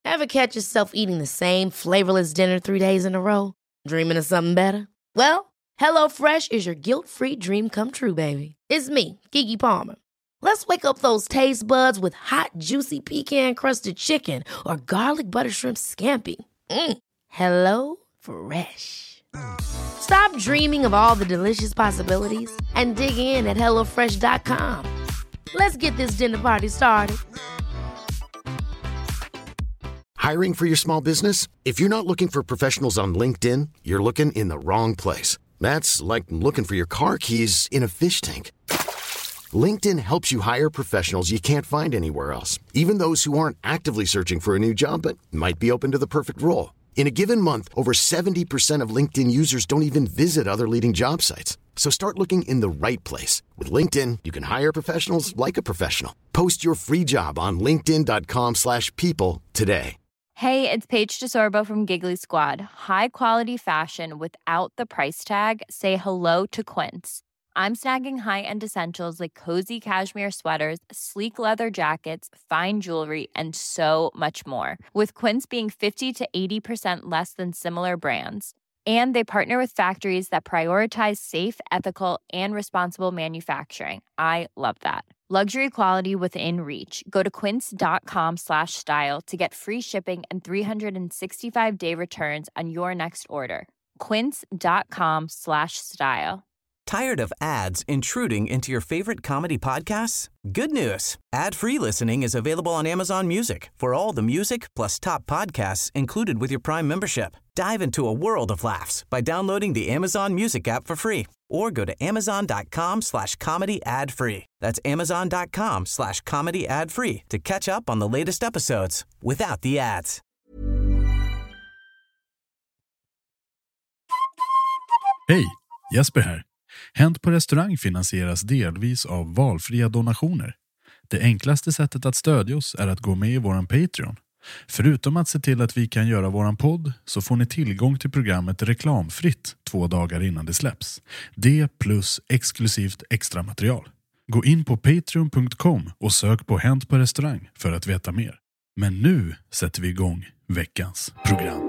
Ever catch yourself eating the same flavorless dinner 3 days in a row? Dreaming of something better? Well, HelloFresh is your guilt-free dream come true, baby. It's me, Keke Palmer. Let's wake up those taste buds with hot, juicy pecan-crusted chicken or garlic butter shrimp scampi. Hello Fresh. Stop dreaming of all the delicious possibilities and dig in at HelloFresh.com. Let's get this dinner party started. Hiring for your small business? If you're not looking for professionals on LinkedIn, you're looking in the wrong place. That's like looking for your car keys in a fish tank. LinkedIn helps you hire professionals you can't find anywhere else, even those who aren't actively searching for a new job but might be open to the perfect role. In a given month, over 70% of LinkedIn users don't even visit other leading job sites. So start looking in the right place. With LinkedIn, you can hire professionals like a professional. Post your free job on linkedin.com/people today. Hey, it's Paige DeSorbo from Giggly Squad. High quality fashion without the price tag. Say hello to Quince. I'm snagging high-end essentials like cozy cashmere sweaters, sleek leather jackets, fine jewelry, and so much more. With Quince being 50 to 80% less than similar brands. And they partner with factories that prioritize safe, ethical, and responsible manufacturing. I love that. Luxury quality within reach. Go to quince.com/style to get free shipping and 365-day returns on your next order. Quince.com/style. Tired of ads intruding into your favorite comedy podcasts? Good news. Ad-free listening is available on Amazon Music for all the music plus top podcasts included with your Prime membership. Dive into a world of laughs by downloading the Amazon Music app for free or go to amazon.com/comedy ad-free. That's amazon.com/comedy ad-free to catch up on the latest episodes without the ads. Hej, Jesper här. Hänt på restaurang finansieras delvis av valfria donationer. Det enklaste sättet att stödja oss är att gå med i våran Patreon. Förutom att se till att vi kan göra våran podd så får ni tillgång till programmet reklamfritt 2 dagar innan det släpps. Det plus exklusivt extra material. Gå in på patreon.com och sök på Hänt på restaurang för att veta mer. Men nu sätter vi igång veckans program.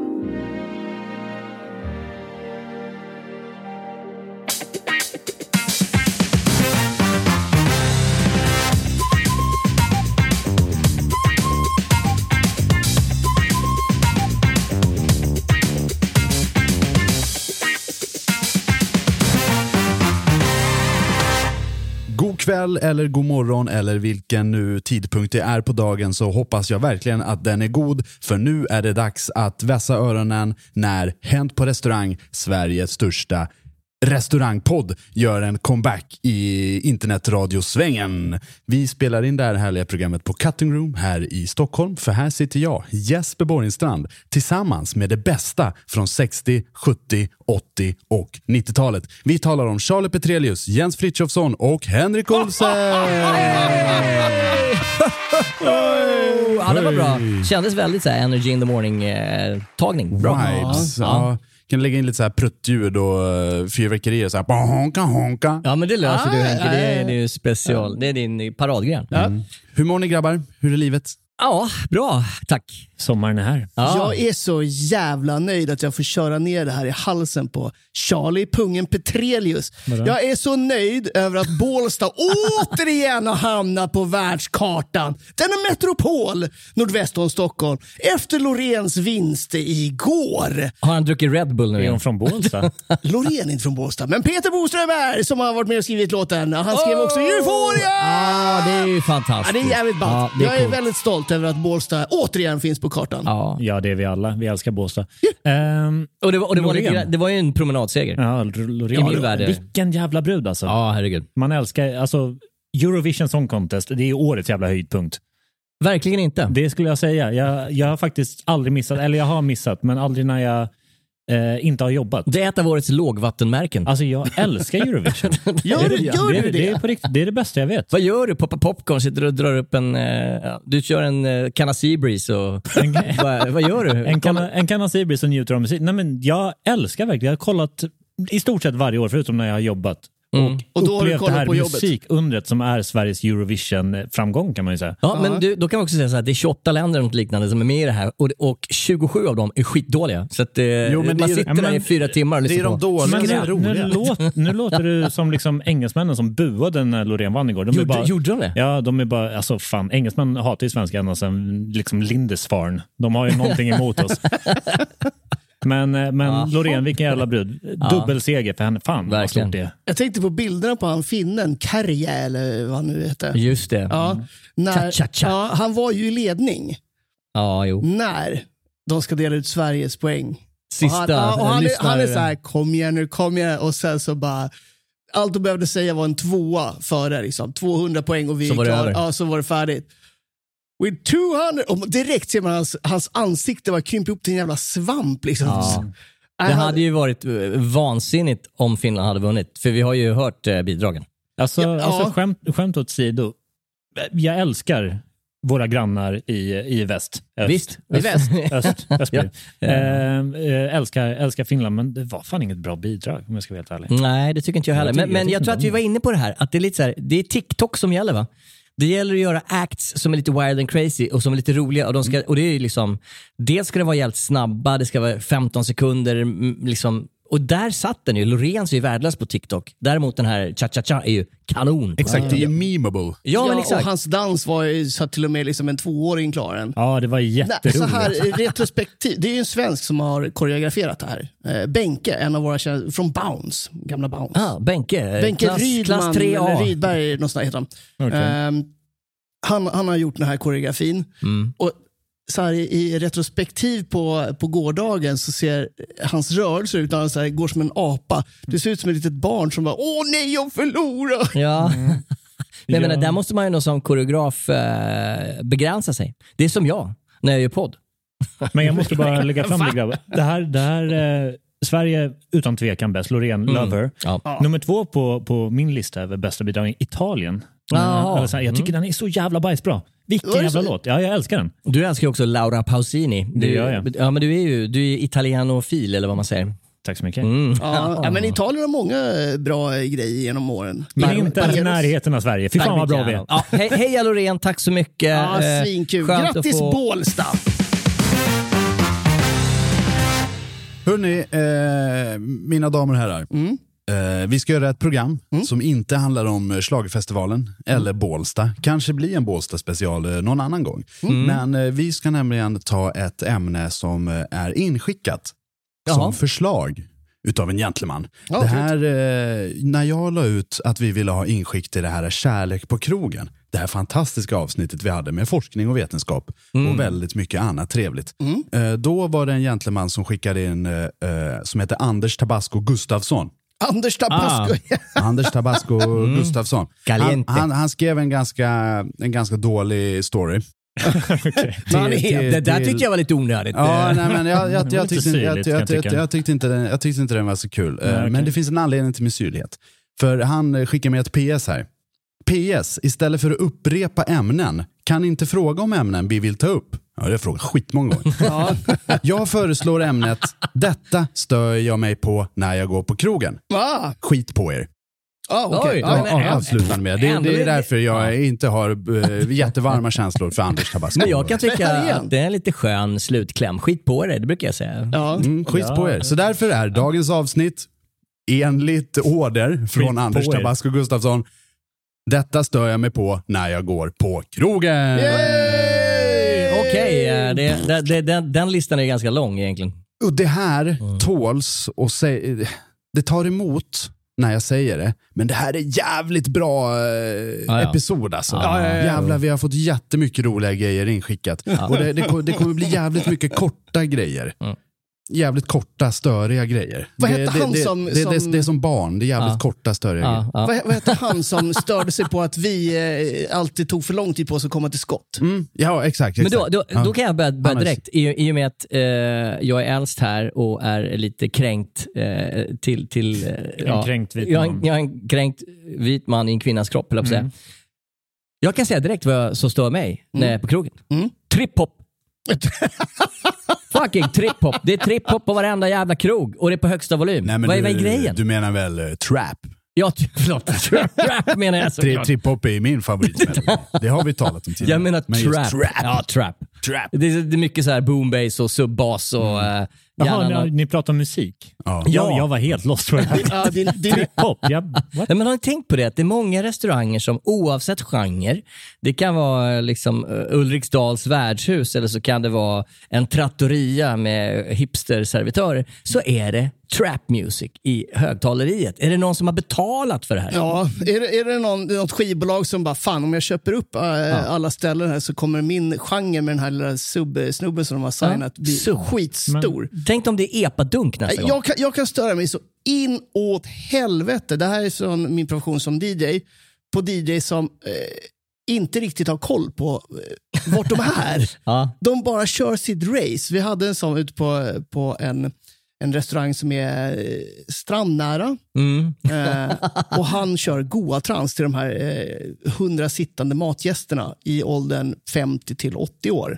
God kväll eller god morgon eller vilken nu tidpunkt det är på dagen, så hoppas jag verkligen att den är god, för nu är det dags att vässa öronen när Hänt på restaurang, Sveriges största restaurangpodd, gör en comeback i internetradiosvängen. Vi spelar in det här härliga programmet på Cutting Room här i Stockholm, för här sitter jag, Jesper Borgenstrand, tillsammans med det bästa från 60, 70, 80 och 90-talet. Vi talar om Charlie Petrelius, Jens Frithiofsson och Henrik Olsen. Ja, det var bra. Kändes väldigt så här energy in the morning tagning. Bra. Vibes, ja. Kan lägga in lite så här pruttljud och fyrverkerier så här honka honka. Ja, men det löser du, Henke. Det är ju special. Det är din paradgren. Hur mår ni, grabbar? Hur är livet? Ja, bra. Tack. Sommaren är här. Ja. Jag är så jävla nöjd att jag får köra ner det här i halsen på Charlie Pungen Petrelius. Jag är så nöjd över att Bålsta återigen har hamnat på världskartan. Denna metropol nordväst om Stockholm efter Loreens vinst igår. Har han druckit Red Bull nu? Är hon från Bålsta? Loreen är inte från Bålsta, men Peter Boström som har varit med och skrivit låten. Han skrev också Euphoria! Ja, det är ju fantastiskt. Ja, det är jävligt ballt. Ja, jag är väldigt stolt över att Bålsta återigen finns på kartan. Ja, det är vi alla. Vi älskar Båstad. Och det var ju en promenadseger. Ja, Loreen. Vilken jävla brud alltså. Ja, herregud. Man älskar, alltså Eurovision Song Contest, det är årets jävla höjdpunkt. Verkligen inte. Det skulle jag säga. Jag har faktiskt aldrig missat, eller jag har missat, men aldrig när jag inte har jobbat. Det är ett av årets lågvattenmärken. Alltså jag älskar Eurovision. Gör du det? Det är på riktigt, det är det bästa jag vet. Vad gör du? Poppa popcorn, sitter och drar upp en... du kör en Canna Seabreeze och... vad gör du? En Canna Seabreeze och njuter av musik. Nej, men jag älskar verkligen. Jag har kollat i stort sett varje år, förutom när jag har jobbat. Och då har du upplevt det kollat här på jobbet. musikundret som är Sveriges Eurovision-framgång kan man ju säga. Ja, men då kan man också säga så här, det är 28 länder och liknande som är med i det här och 27 av dem är skitdåliga. Så att man sitter där i 4 timmar och det är de dåliga som är roliga. Nu låter du som liksom engelsmännen som buade när Loreen vann igår. Gjorde de det? Ja, de är bara, alltså fan, engelsmän hatar ju svenska ända sedan liksom Lindisfarne. De har ju någonting emot oss. Men Loreen, vilken jävla brud. Dubbelseger för henne. Fan, vad stort det är. Jag tänkte på bilderna på han finnen, Kärjä eller vad han nu heter. Just det. Ja, han var ju i ledning. Ja, jo. När de ska dela ut Sveriges poäng. Sista och han är så här, kom igen. Och sen så bara, allt de behövde säga var en 2 före liksom. 200 poäng och vi är klara. Ja, så var det färdigt. With 200, och direkt ser man hans ansikte var krympt upp till en jävla svamp liksom. Ja. Det hade ju varit vansinnigt om Finland hade vunnit, för vi har ju hört bidragen. Alltså skämt åt sido. Jag älskar våra grannar i väst. Visst, i väst. Öst. Älskar Finland, men det var fan inget bra bidrag om jag ska vara helt ärlig. Nej, det tycker inte jag heller. Men jag tror att vi var inne på det här, att det är lite så här, det är TikTok som gäller, va? Det gäller att göra acts som är lite wild and crazy och som är lite roliga. Och det är ju liksom, dels ska det vara jävligt snabba, det ska vara 15 sekunder liksom. Och där satt den ju. Loreen är ju värdelös på TikTok. Däremot den här cha-cha-cha är ju kanon. Exakt, det är ju memeable. Ja, men exakt. Och hans dans var ju så till och med liksom en 2-åring klar den. Ja, det var jätteroligt. Så här retrospektiv. Det är ju en svensk som har koreograferat det här. Benke, en av våra från Bounce, gamla Bounce. Benke Rydman, klass 3A. Rydberg, något sånt heter han. Okay. Han har gjort den här koreografin. Och så här, i retrospektiv på gårdagen så ser hans rörelser ut att han går som en apa. Det ser ut som ett litet barn som bara, åh nej, jag förlorar. Ja. Men där måste man ju nog som koreograf begränsa sig. Det är som jag när jag gör podd. Men jag måste bara lägga fram det, grabbar. Det här Sverige utan tvekan bäst. Loreen, Lover. Ja. Nummer 2 på min lista över bästa bidrag, Italien. Jag tycker den är så jävla bajsbra. Vilken jävla låt. Ja, jag älskar den. Du älskar också Laura Pausini. Det gör jag. Ja, men du är italianofil eller vad man säger. Tack så mycket. Ja, men Italien har många bra grejer genom åren. Men inte i närheten av Sverige. Fy fan vad bra vi är. Ja, hej Loreen, tack så mycket. Ja, svinkul. Grattis Bålsta! Hörrni, mina damer och herrar. Vi ska göra ett program som inte handlar om Schlagerfestivalen eller Bålsta. Kanske blir en Bålsta special någon annan gång. Men vi ska nämligen ta ett ämne som är inskickat som förslag utav en gentleman. Det här, när jag la ut att vi ville ha inskick till det här Kärlek på krogen, det här fantastiska avsnittet vi hade med forskning och vetenskap och väldigt mycket annat trevligt. Då var det en gentleman som skickade in som heter Anders Tabasco Gustafsson. Anders Tabasco. Anders Tabasco Gustafsson. Han skrev en ganska dålig story. Det där tyckte jag var lite onödigt. Ja, nej, men jag tyckte inte den var så kul. Men det finns en anledning till min syrlighet. För han skickar med ett PS här. PS, istället för att upprepa ämnen, kan inte fråga om ämnen vi vill ta upp. Ja, det är frågan skitmånga gånger. Jag föreslår ämnet, detta stör jag mig på när jag går på krogen. Skit på er. Okay. Avslutar med. Det är därför jag inte har jättevarma känslor för Anders Tabasco. Men jag kan tycka att det är en lite skön slutkläm. Skit på er, det brukar jag säga. Skit på er. Så därför är dagens avsnitt enligt order från Anders Tabasco Gustafsson. Detta stör jag mig på när jag går på krogen. Okej, den listan är ganska lång egentligen. Och det här tåls och det tar emot när jag säger det, men det här är jävligt bra episod alltså. Jävlar, vi har fått jättemycket roliga grejer inskickat. Och det kommer bli jävligt mycket korta grejer. Jävligt korta, störiga grejer. Vad hette han som... Det är som barn, det är jävligt korta, störiga grejer. Vad hette han som störde sig på att vi alltid tog för lång tid på oss att komma till skott? Ja, exakt. Men då kan jag börja direkt. I och med att jag är äldst här och är lite kränkt till en kränkt vit man. Jag är en kränkt vit man i en kvinnas kropp, eller säga. Jag kan säga direkt vad som stör mig när jag är på krogen. Trip-hop. Fucking trip-hop. Det är trip-hop på varenda jävla krog. Och det är på högsta volym. Nej, vad är grejen? Du menar väl trap? Ja, förlåt. Trap menar jag såklart. Trip-hop är min favoritmelodi. Det har vi talat om tidigare. Jag menar trap. Ja, trap. Det är mycket så här boom bass och sub-bass och... Jaha, ni pratar om musik? Ja. Jag var helt lost för det. Trip-hop? Nej, men har ni tänkt på det? Att det är många restauranger som oavsett genre, det kan vara liksom Ulriksdals värdshus eller så kan det vara en trattoria med hipster-servitörer, så är det trap music i högtaleriet. Är det någon som har betalat för det här? Ja, är det något skivbolag som bara, fan om jag köper upp alla ställen här så kommer min genre med den här lilla sub-snubben som de har signat bli skitstor. Tänk om det är epadunk nästa gång. Jag kan störa mig så inåt helvete. Det här är från min profession som DJ. På DJ som inte riktigt har koll på vart de är. De bara kör sitt race. Vi hade en sån ute på en restaurang som är strandnära. Och han kör goa trans till de här 100 sittande matgästerna i åldern 50 till 80 år.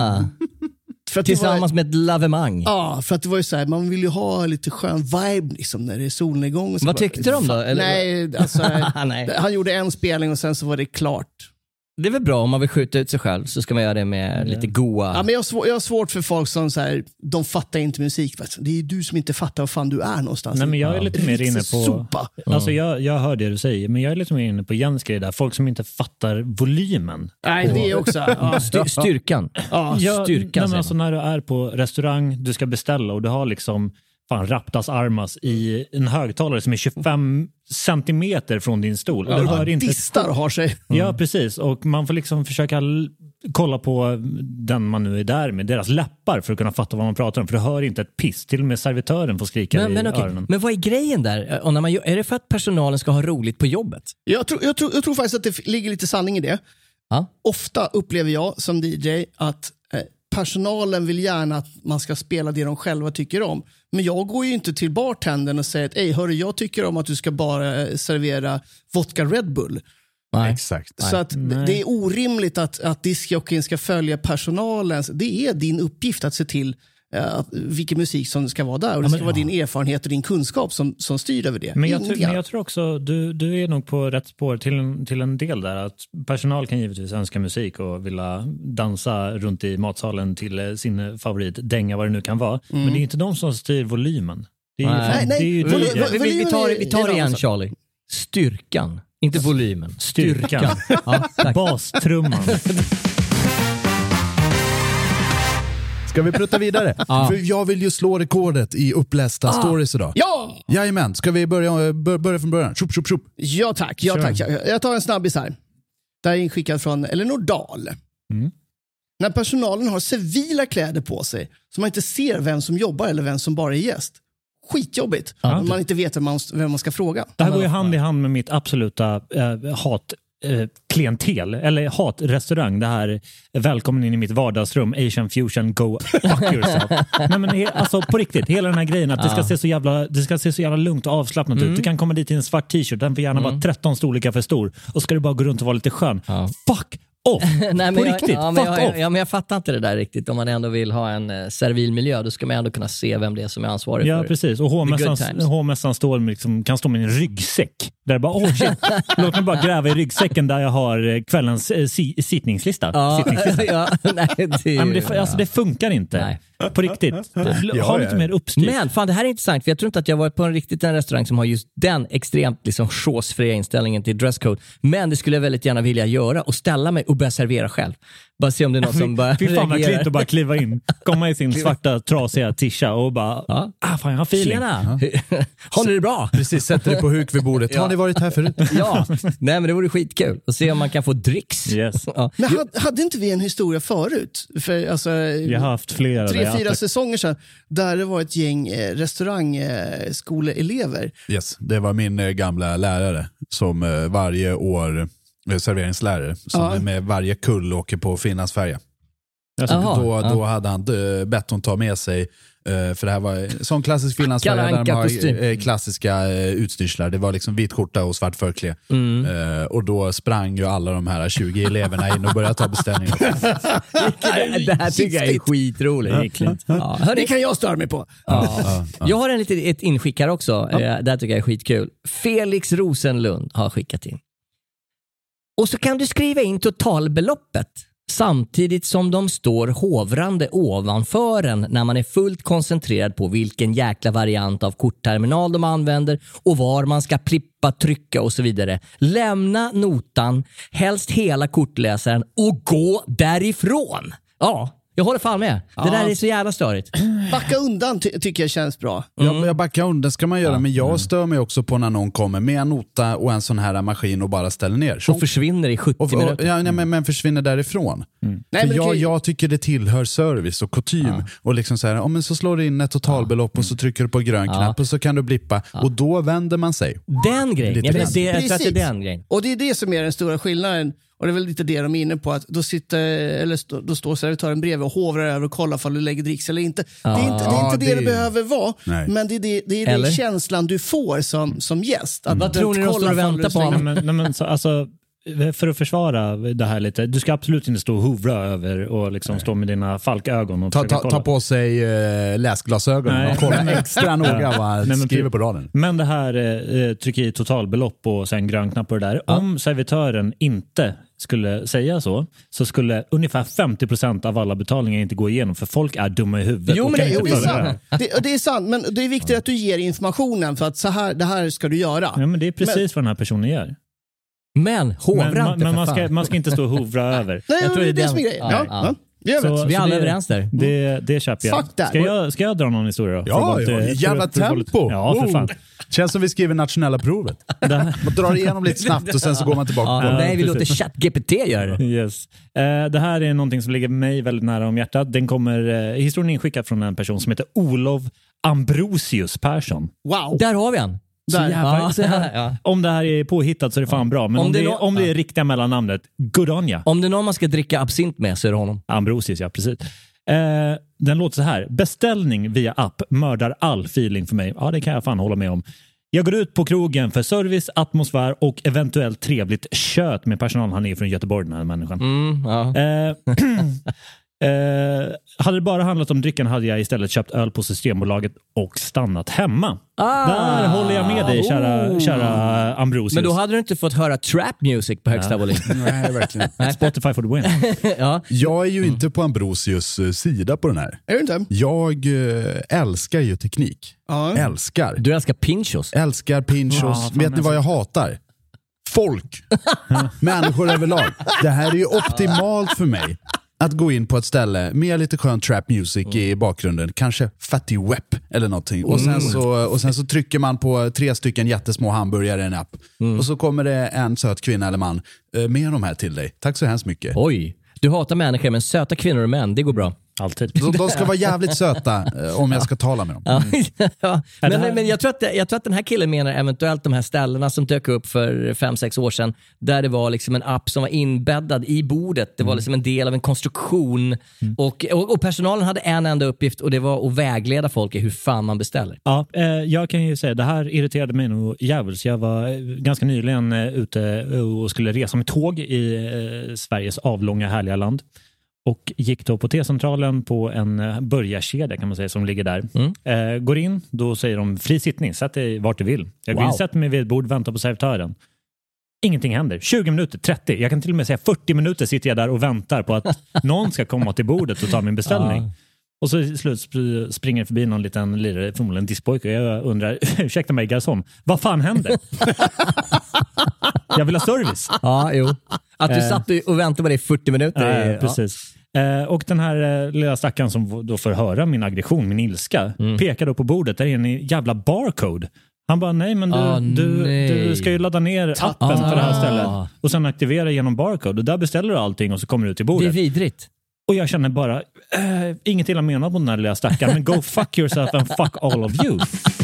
För tillsammans med ett lavemang. Ja, för att det var ju så här, man vill ju ha lite skön vibe liksom, när det är solnedgång. Och så. Vad tyckte de då? Eller? Nej, alltså, han gjorde en spelning och sen så var det klart. Det är väl bra om man vill skjuta ut sig själv, så ska man göra det med lite goa... Ja, men jag har svårt för folk som så här, de fattar inte musik. Det är du som inte fattar var fan du är någonstans. Nej, men jag är lite mer inne på... Sopa. Alltså jag hör det du säger, men jag är lite mer inne på Jens grej där. Folk som inte fattar volymen. Nej, det är också... Ja. Styrkan. Styrkan. Alltså när du är på restaurang, du ska beställa och du har liksom... raptas armas i en högtalare som är 25 centimeter från din stol. Och du hör inte distar har sig. Ja, precis. Och man får liksom försöka kolla på den man nu är där med, deras läppar för att kunna fatta vad man pratar om. För du hör inte ett piss. Till och med servitören får skrika i öronen. Men vad är grejen där? Och när är det för att personalen ska ha roligt på jobbet? Jag tror faktiskt att det ligger lite sanning i det. Ofta upplever jag som DJ att personalen vill gärna att man ska spela det de själva tycker om. Men jag går ju inte till bartendern och säger att hörru, jag tycker om att du ska bara servera vodka Red Bull. Nej. Exakt. Så att det är orimligt att diskjockeyn ska följa personalen. Det är din uppgift att se till vilken musik som ska vara där. Och det ska vara din erfarenhet och din kunskap som styr över det. Men jag tror också, du är nog på rätt spår till en del där. Att personal kan givetvis önska musik och vilja dansa runt i matsalen till sin favorit, dänga vad det nu kan vara. Men det är inte de som styr volymen. Vi tar det igen, Charlie. Styrkan, inte volymen. Styrkan. Bastrumman. Ska vi prutta vidare? För jag vill ju slå rekordet i upplästa stories idag. Ja! Jajamän, ska vi börja från början? Tjup. Ja tack. Jag tar en snabbis här. Det här är inskickad från Elinor Dahl. När personalen har civila kläder på sig så man inte ser vem som jobbar eller vem som bara är gäst. Skitjobbigt. Om man inte vet vem man ska fråga. Det här går ju hand i hand med mitt absoluta klientel eller hatrestaurang. Det här välkommen in i mitt vardagsrum, Asian fusion, go fuck yourself. Nej, men alltså på riktigt, hela den här grejen att det ska se så jävla lugnt och avslappnat ut. Du kan komma dit i en svart t-shirt, den får gärna vara 13 storlekar för stor och ska du bara gå runt och vara lite skön. Fuck off! Nej, på riktigt, men jag fattar inte det där riktigt. Om man ändå vill ha en servil miljö, då ska man ändå kunna se vem det är som är ansvarig för. Ja, precis. Och H-mässan kan stå med en ryggsäck. Där bara, shit, låt mig bara gräva i ryggsäcken där jag har kvällens sittningslista. Det funkar inte. Nej. På riktigt. Ha lite mer uppstyrt. Men fan, det här är intressant, för jag tror inte att jag varit på en restaurang som har just den extremt liksom chosefria inställningen till dresscode. Men det skulle jag väldigt gärna vilja göra och ställa mig och börja servera själv. Bara se om det är någon som bara reagerar. Fy fan vad klint att bara kliva in, komma i sin svarta trasiga tisha och bara fan, jag har feeling. Tjena. Har ni det bra? Precis, sätter det på huk vid bordet. Har ni varit här förut? Ja, nej men det vore skitkul att se om man kan få dricks. Yes. Men hade inte vi en historia förut? För, alltså, jag har haft flera 3-4 säsonger sedan där det var ett gäng restaurangskoleelever. Yes, det var min gamla lärare som varje år serveringslärare som med varje kull åker på Finlandsfärja. Då hade han bett hon ta med sig För det här var sån klassisk finlandssverige där de har klassiska utstyrslar. Det var liksom vit skjorta och svart förkläde. Och då sprang ju alla de här 20 eleverna in och började ta beställningar. Det här tycker jag är skitroligt. Ja, det kan jag störa mig på. Jag har ett inskick här också. Det här tycker jag är skitkul. Felix Rosenlund har skickat in. Och så kan du skriva in totalbeloppet samtidigt som de står hovrande ovanför en när man är fullt koncentrerad på vilken jäkla variant av kortterminal de använder och var man ska plippa, trycka och så vidare. Lämna notan, helst hela kortläsaren och gå därifrån. Ja, jag håller fan med. Det där är så jävla störigt. Backa undan tycker jag känns bra. Jag backar undan ska man göra, men jag stör mig också på när någon kommer med en nota och en sån här maskin och bara ställer ner. Och försvinner i 70 minuter. Men försvinner därifrån. För jag tycker det tillhör service och kutym. Och liksom så här, men så slår du in ett totalbelopp och så trycker du på grön knapp och så kan du blippa. Och då vänder man sig. Den grejen. Jag tror att det är den grejen. Och det är det som är den stora skillnaden. Och det är väl lite det de är inne på, att då står servitören bredvid och hovrar över och kollar om du lägger dricks eller inte. Det är inte det behöver vara, men det är den känslan du får som gäst. Vad tror ni de står och väntar på? För att försvara det här lite, du ska absolut inte stå och hovra över och liksom stå med dina falkögon och ta på sig läsglasögon och kolla extra noga vad han skriver på raden. Men det här trycker i totalbelopp och sen grön knapp på det där. Om servitören inte skulle säga så skulle ungefär 50% av alla betalningar inte gå igenom, för folk är dumma i huvudet. Jo, men det är sant. Det är sant, men det är viktigt att du ger informationen för att det här ska du göra. Ja, men det är precis vad den här personen gör. Men hovra inte, men man ska inte stå och hovra över. Nej, jag tror det är det som är grejen. Vi är alla överens där. Det köper jag. Ska jag dra någon historia då? Ja, jävla tempo. Ja, för fan. Känns som vi skriver nationella provet. Man drar igenom lite snabbt och sen så går man tillbaka. Nej, vi låter ChatGPT göra det. Yes. Det här är någonting som ligger mig väldigt nära om hjärtat. Den kommer historien inskickad från en person som heter Olof Ambrosius Persson. Wow. Där har vi han. Om det här är påhittat så är det fan bra. Men om det är riktiga mellannamnet, good on ya. Om det är någon man ska dricka absint med så är det honom. Ambrosius, ja, precis. Den låter så här. Beställning via app mördar all feeling för mig. Ja, det kan jag fan hålla med om. Jag går ut på krogen för service, atmosfär och eventuellt trevligt kött med personal. Han är från Göteborg, den här människan. Hade det bara handlat om drycken hade jag istället köpt öl på Systembolaget och stannat hemma. Där håller jag med dig, kära Ambrosius. Men då hade du inte fått höra trap music på högsta volym. Nej, verkligen. Spotify for the win. Jag är ju inte på Ambrosius sida på den här. Är du inte? Jag älskar ju teknik. Älskar. Du älskar pinchos. Älskar pinchos. Vet ni vad jag hatar? Folk. Människor överlag. Det här är ju optimalt för mig. Att gå in på ett ställe med lite skön trap music i bakgrunden, kanske Fatty Wep eller någonting. Och sen så trycker man på 3 stycken jättesmå hamburgare i en app. Och så kommer det en söt kvinna eller man med de här till dig. Tack så hemskt mycket. Oj, du hatar människor, men söta kvinnor och män, det går bra. Alltid. De ska vara jävligt söta om jag ska tala med dem. Men jag tror att den här killen menar eventuellt de här ställena som dök upp för 5-6 år sedan, där det var liksom en app som var inbäddad i bordet. Det var liksom en del av en konstruktion och personalen hade en enda uppgift, och det var att vägleda folk i hur fan man beställer. Ja, jag kan ju säga, det här irriterade mig nog jävligt. Jag var ganska nyligen ute och skulle resa med tåg i Sveriges avlånga härliga land. Och gick då på T-centralen på en börjarkedja kan man säga som ligger där. Går in, då säger de fri sittning, sätt dig vart du vill. Jag går in, sätter mig vid ett bord, väntar på servitören. Ingenting händer. 20 minuter, 30, jag kan till och med säga 40 minuter sitter jag där och väntar på att någon ska komma till bordet och ta min beställning. Och så i slut springer förbi någon liten lirare, förmodligen diskpojke, och jag undrar, ursäkta mig garçon, vad fan händer? Jag vill ha service. Ja, jo. Att du satt och väntade på det i 40 minuter. Precis. Och den här lilla stackaren som då får höra min aggression, min ilska, pekar då på bordet, där är en jävla barcode. Han bara, nej men du ska ju ladda ner appen för det här stället och sen aktivera genom barcode, och där beställer du allting och så kommer du till bordet. Det är vidrigt. Och jag känner bara, inget illa menat på den här lilla stackaren, men go fuck yourself and fuck all of you.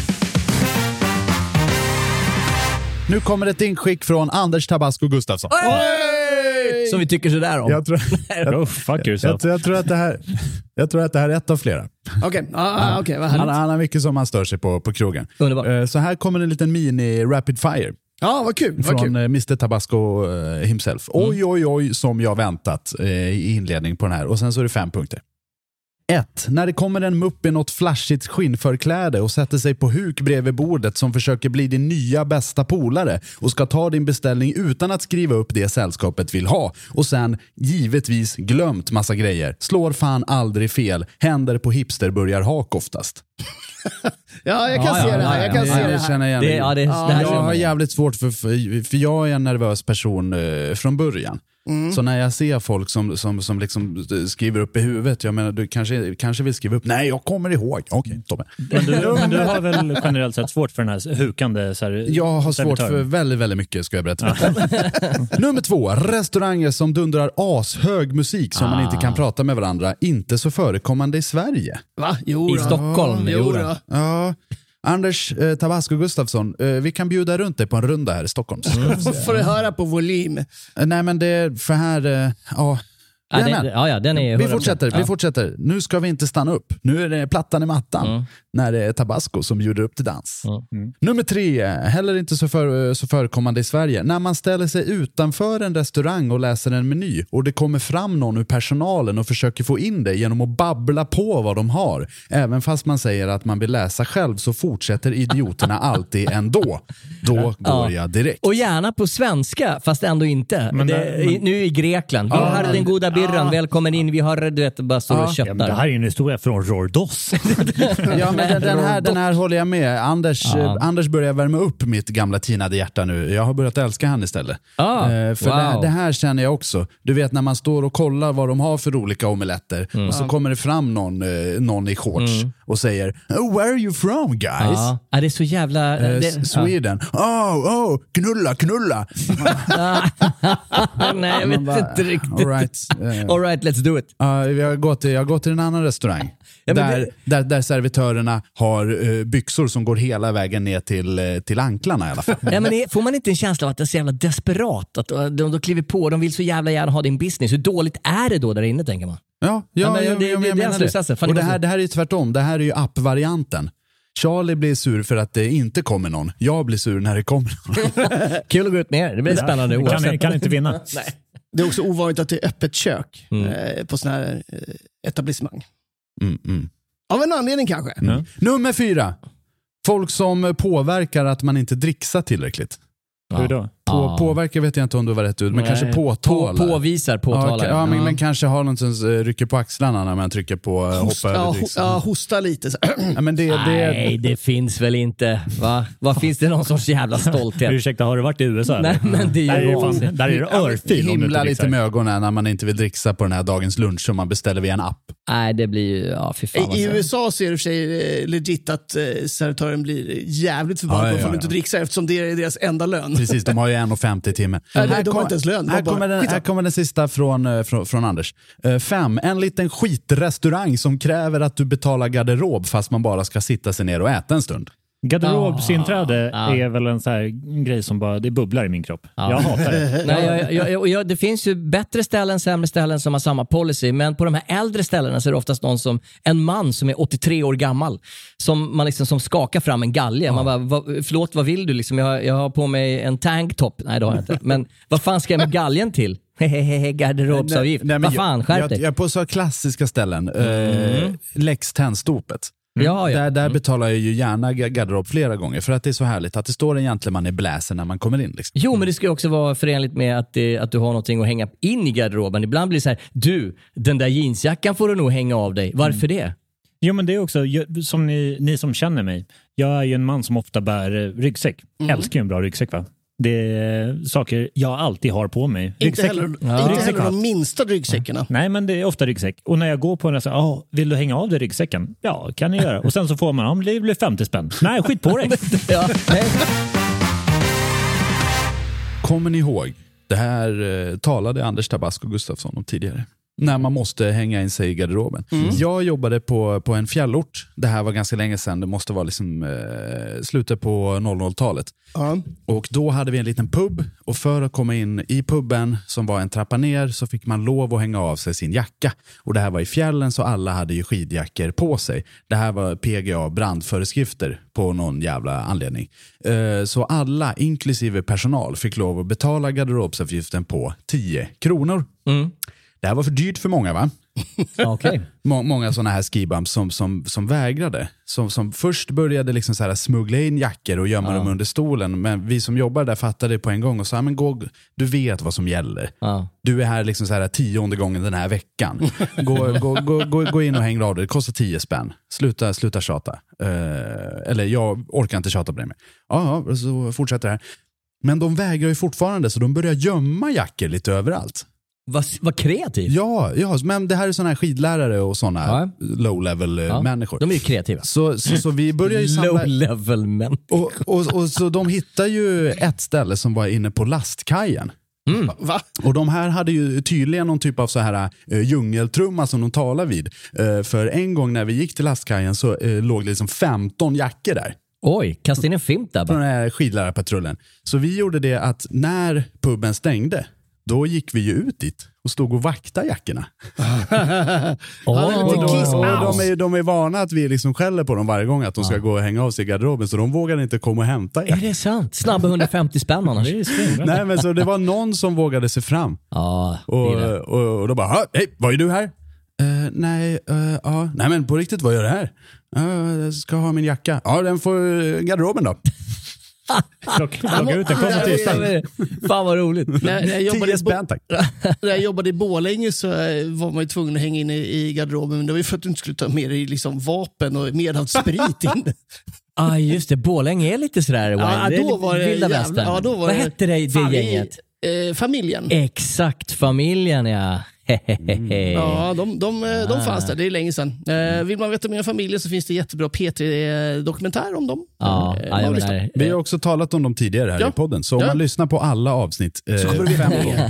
Nu kommer ett inskick från Anders Tabasco Gustafsson. Som vi tycker sådär om. Jag tror att det här är ett av flera. Okej, vad härligt. Han har mycket som han stör sig på krogen. Underbar. Så här kommer en liten mini rapid fire. Ja, vad kul. Från Mr. Tabasco himself. Oj, som jag väntat i inledning på den här. Och sen så är det 5 punkter. 1. När det kommer en mupp i något flashigt skinnförkläde och sätter sig på huk bredvid bordet som försöker bli din nya bästa polare och ska ta din beställning utan att skriva upp det sällskapet vill ha. Och sen givetvis glömt massa grejer. Slår fan aldrig fel. Händer på hipsterburgarhak oftast. Ja, jag kan se det här. Jag kan se det här. Jag har jävligt svårt för jag är en nervös person från början. Så när jag ser folk som liksom skriver upp i huvudet, jag menar du kanske vill skriva upp, nej jag kommer ihåg, okej, Tobbe. Men du har väl generellt sett svårt för den här hukande så här, jag har svårt för väldigt, väldigt mycket, ska jag berätta. Nummer 2, restauranger som dundrar ashög musik som man inte kan prata med varandra, inte så förekommande i Sverige. Va? I Stockholm. Ja. Anders Tabasco Gustafsson, vi kan bjuda runt dig på en runda här i Stockholm. Får du höra på volym? Nej, men det är för här... Den är vi fortsätter. Nu ska vi inte stanna upp. Nu är det plattan i mattan när det är Tabasco som bjuder upp till dans. Nummer 3, heller inte så förekommande i Sverige. När man ställer sig utanför en restaurang och läser en meny och det kommer fram någon ur personalen och försöker få in det genom att babbla på vad de har. Även fast man säger att man vill läsa själv så fortsätter idioterna alltid ändå. Då går jag direkt. Och gärna på svenska, fast ändå inte. Nu i Grekland. Vi har den goda birran, välkommen in. Vi har bara står och köttar. Det här är en historia från Rordos. Ja, men den här håller jag med. Anders börjar värma upp mitt gamla tinade hjärta nu. Jag har börjat älska han istället. Det här känner jag också. Du vet när man står och kollar vad de har för olika omeletter och så kommer det fram någon i shorts och säger where are you from guys? Ja, det är så jävla... Sweden. Knulla. Nej, jag vet inte riktigt. All right, let's do it. Jag går till en annan restaurang. Där servitörerna har byxor som går hela vägen ner till anklarna i alla fall. Ja, men får man inte en känsla av att det är så jävla desperat? Att de kliver på, de vill så jävla gärna ha din business. Hur dåligt är det då där inne, tänker man? Det här är ju tvärtom. Det här är ju app-varianten. Charlie blir sur för att det inte kommer någon. Jag blir sur när det kommer någon. Kul att gå ut med. Det blir spännande. Kan inte vinna. Nej. Det är också ovanligt att det är öppet kök på såna här etablissemang. Av en anledning kanske. Nummer 4. Folk som påverkar att man inte dricksar tillräckligt. Hur då? Påverkar vet jag inte om du var rätt ut, men kanske påtalar. Påtalar. Men kanske har någon som rycker på axlarna när man trycker på hoppa över dricksen. Hosta lite. Nej, det finns väl inte. Va? Vad finns det någon sorts jävla stolthet? Ursäkta, har du varit i USA? Nej, men det är ju där är det örfil. Himla lite med ögonen när man inte vill dricksa på den här dagens lunch som man beställer via en app. Nej, det blir ju... fy fan. I USA ser det för sig legit att servitören blir jävligt förbannad för att inte dricksa eftersom det är deras enda lön. Precis, de har ju 1,50 i timmen. Här kommer den sista från Anders. 5. En liten skitrestaurang som kräver att du betalar garderob fast man bara ska sitta sig ner och äta en stund. Garderobsinträde är väl en så här grej som bara det bubblar i min kropp. Jag hatar det. Nej, det finns ju bättre ställen, sämre ställen som har samma policy, men på de här äldre ställena så är det oftast en man som är 83 år gammal som man liksom som skakar fram en galge. Man bara, förlåt, vad vill du liksom? Jag har på mig en tanktop. Nej, det har jag inte. Men vad fan ska jag med galgen till? Garderobsavgift. Vad fan, skärp dig. Jag är på så klassiska ställen. Lex Tennstopet. Där betalar jag ju gärna garderob flera gånger för att det är så härligt att det står en gentleman i bläser när man kommer in. Liksom. Jo, men det ska ju också vara förenligt med att du har någonting att hänga in i garderoben. Ibland blir det så här, den där jeansjackan får du nog hänga av dig. Varför det? Jo, men det är också, som ni som känner mig, jag är ju en man som ofta bär ryggsäck. Älskar ju en bra ryggsäck, va? Det är saker jag alltid har på mig. Inte heller de minsta ryggsäckarna. Nej, men det är ofta ryggsäck. Och när jag går på den så vill du hänga av dig ryggsäcken? Ja, kan ni göra. Och sen så får man, det blir 50 spänn. Nej, skit på dig. Kommer ni ihåg? Det här talade Anders Tabasco Gustafsson om tidigare. när man måste hänga in sig i garderoben. Jag jobbade på en fjällort. Det här var ganska länge sedan. Det måste vara liksom slutet på 00-talet. Och då hade vi en liten pub. Och för att komma in i puben som var en trappa ner så fick man lov att hänga av sig sin jacka. Och det här var i fjällen så alla hade ju skidjackor på sig. Det här var PGA brandföreskrifter på någon jävla anledning. Så alla, inklusive personal, fick lov att betala garderobsavgiften på 10 kronor. Det här var för dyrt för många, va? Okay. Många sådana här skibumps som vägrade. Som först började liksom så här smuggla in jackor och gömma dem under stolen. Men vi som jobbar där fattade det på en gång och sa, men du vet vad som gäller. Du är här liksom så här 10:e gången den här veckan. Gå in och häng av det kostar 10 spänn. Sluta tjata. Eller jag orkar inte tjata på det mer. Ja, så fortsätter det här. Men de vägrar ju fortfarande, så de börjar gömma jackor lite överallt. Vad kreativt. Ja, men det här är såna här skidlärare och såna low-level människor. De är ju kreativa. Så vi börjar ju samla... Low-level människor. Och så de hittar ju ett ställe som var inne på lastkajen. Va? Och de här hade ju tydligen någon typ av så här djungeltrumma som de talar vid. För en gång när vi gick till lastkajen så låg det liksom 15 jackor där. Oj, kasta in en fimp där bara. På den här skidlärarpatrullen. Så vi gjorde det att när puben stängde, då gick vi ju ut dit och stod och vaktade jackorna. De är vana att vi liksom skäller på dem varje gång att de ska gå och hänga av sig i garderoben, så de vågar inte komma och hämta jackorna. Är det sant? Snabba 150 spänn annars. Nej, men så det var någon som vågade sig fram. Och då bara, hej, vad är du här? Nej, men på riktigt, vad gör du här? Jag ska ha min jacka. Ja, den får garderoben då. Plocka ut den, kostar 10 spänn. Fan vad roligt. När jag jobbade i Borlänge så var man ju tvungen att hänga in i garderoben, men det var ju för att du inte skulle ta med dig liksom vapen och medhavssprit in. Just det, Borlänge är lite sådär wild. Då var det vilda västern. Vad hette det gänget? Familjen. Exakt, familjen, ja. Ja, de fanns där, det är länge sedan. Vill man veta mer om familjen så finns det jättebra P3-dokumentär om dem. Vi har också talat om dem tidigare här i podden, så om man lyssnar på alla avsnitt så kommer du veta mer.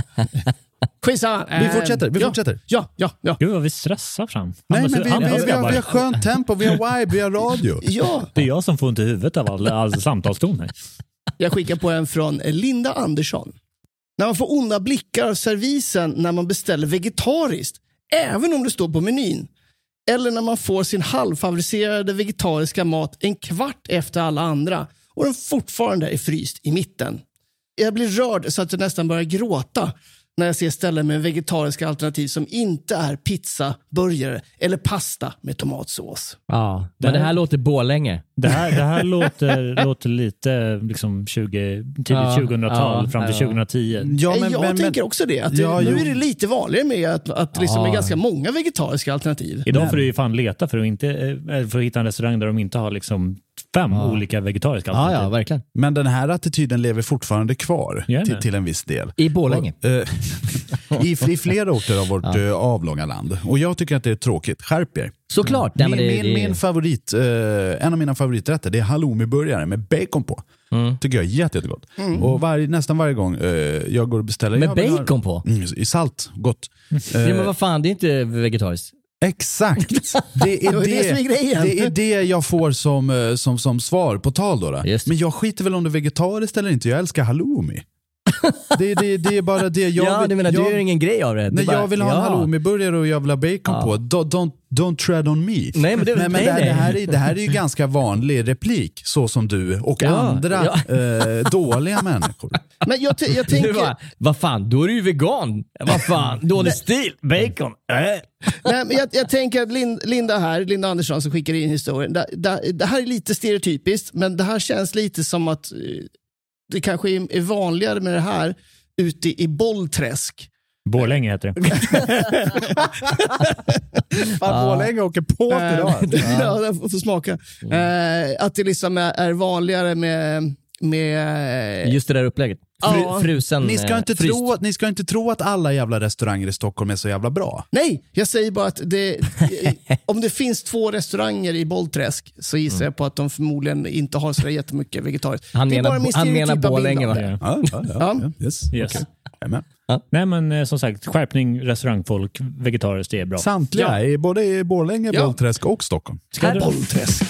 Vi fortsätter. Ja. Gud vad vi stressar fram. Nej, men vi har skönt tempo, vi har vibe, vi har radio. Ja. Det är jag som får inte huvudet av all samtalston här. Jag skickar på en från Linda Andersson. När man får onda blickar av servisen när man beställer vegetariskt, även om det står på menyn. Eller när man får sin halvfabricerade vegetariska mat en kvart efter alla andra och den fortfarande är fryst i mitten. Jag blir rörd så att jag nästan börjar gråta när jag ser ställen med vegetariska alternativ som inte är pizza, burgare eller pasta med tomatsås. Ja, men det här låter Borlänge. Det här låter lite liksom tidigt 2000-tal fram till 2010. Ja, jag tänker också det. Att nu är det lite vanligare med att liksom är ganska många vegetariska alternativ. Idag får du ju fan leta för att hitta en restaurang där de inte har liksom 5 olika vegetariska alternativ. Ja, verkligen. Men den här attityden lever fortfarande kvar till en viss del. I Borlänge. I flera orter av vårt avlånga land. Och jag tycker att det är tråkigt. Skärp er. Såklart. Min favorit, en av mina favoriträtter, det är halloumi-burgare med bacon på. Tycker jag är jättegott. Och nästan varje gång jag går och beställer... Med bacon på? I salt, gott. Men vad fan, det är inte vegetariskt. Exakt. Det är det jag får som svar på tal då. Men jag skiter väl om det är vegetariskt eller inte. Jag älskar halloumi. Det är bara det jag du menar, du gör ingen grej av det. Nej, jag vill ha en halloumi-burgare och jag vill ha bacon på. Don't tread on me. Nej, men det här är ju ganska vanlig replik, så som du och andra dåliga människor. Men jag tänker... Vad fan, då är du ju vegan. Vad fan, dålig stil. Bacon. Nej, men jag tänker att Linda Andersson som skickar in historien. Det här är lite stereotypiskt, men det här känns lite som att det kanske är vanligare med det här ute i Bollträsk. Borlänge heter det. Borlänge åker på idag. Ja, jag får smaka. Att det liksom är vanligare med just det där upplägget. Frusen. Ni ska inte tro att alla jävla restauranger i Stockholm är så jävla bra. Nej, jag säger bara att om det finns 2 restauranger i Bollträsk så gissar jag på att de förmodligen inte har så jättemycket vegetariskt. Han menar Borlänge, va? Ja. Yes. Yes. Amen. Nej, men som sagt, skärpning, restaurangfolk, vegetariskt, det är bra. Samtliga, både i Borlänge, Bollträsk och Stockholm. Bollträsk.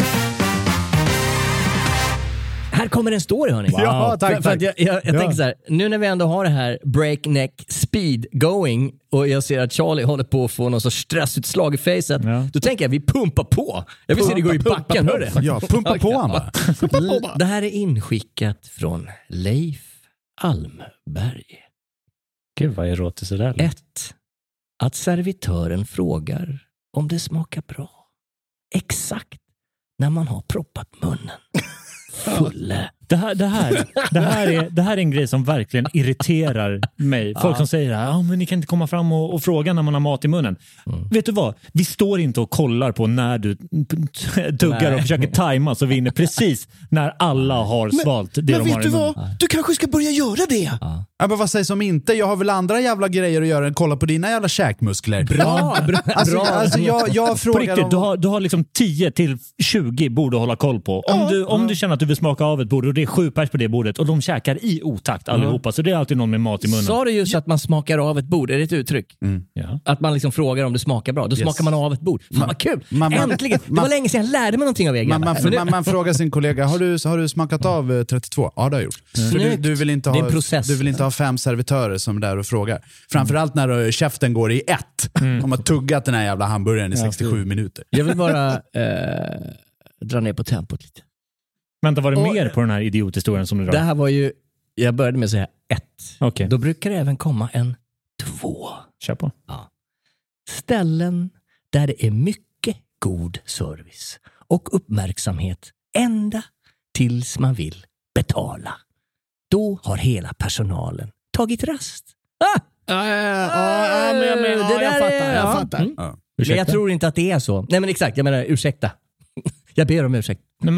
Här kommer en story, hörni. Wow. Ja, tack. För att jag tänker så här, nu när vi ändå har det här breakneck speed going och jag ser att Charlie håller på att få någon sorts stressutslag i facet, då tänker jag vi pumpar på. Jag vill se det gå i backen, hör det? Ja, pumpa på han bara. Det här är inskickat från Leif Almberg. Gud vad erotiskt det där. 1. Att servitören frågar om det smakar bra. Exakt när man har proppat munnen. Fulle. Det här är en grej som verkligen irriterar mig. Folk som säger men ni kan inte komma fram och fråga när man har mat i munnen. Vet du vad? Vi står inte och kollar på när du tuggar och försöker tajma så vi vinner precis när alla har svalt det de har i munnen. Men vet du vad? Du kanske ska börja göra det. Ja, men vad sägs om inte? Jag har väl andra jävla grejer att göra än kolla på dina jävla käkmuskler. Bra. Alltså jag frågar på riktigt, du har liksom 10-20 borde hålla koll på. Om du känner att du vill smaka av ett bord och det är 7 pers på det bordet och de käkar i otakt allihopa, så det är alltid någon med mat i munnen. Sa du just att man smakar av ett bord? Är det ett uttryck? Ja. Att man liksom frågar om det smakar bra. Då smakar man av ett bord. Fan vad kul! Äntligen! Det var länge sedan jag lärde mig någonting av er. Man frågar sin kollega, har du smakat av 32? Ja, det har jag gjort. För du vill inte ha 5 servitörer som är där och frågar. Framförallt när käften går i 1. De har tuggat den här jävla hamburgaren i 67 minuter. Jag vill bara dra ner på tempot lite. Vänta, var det mer på den här idiothistorien som du drar? Det här var ju, jag började med att säga 1. Okay. Då brukar det även komma en 2. Kör på. Ja. Ställen där det är mycket god service och uppmärksamhet ända tills man vill betala. Då har hela personalen tagit rast. Jag fattar. Men jag tror inte att det är så. Nej, men exakt, jag menar ursäkta. Jag ber om ursäkt. Nej,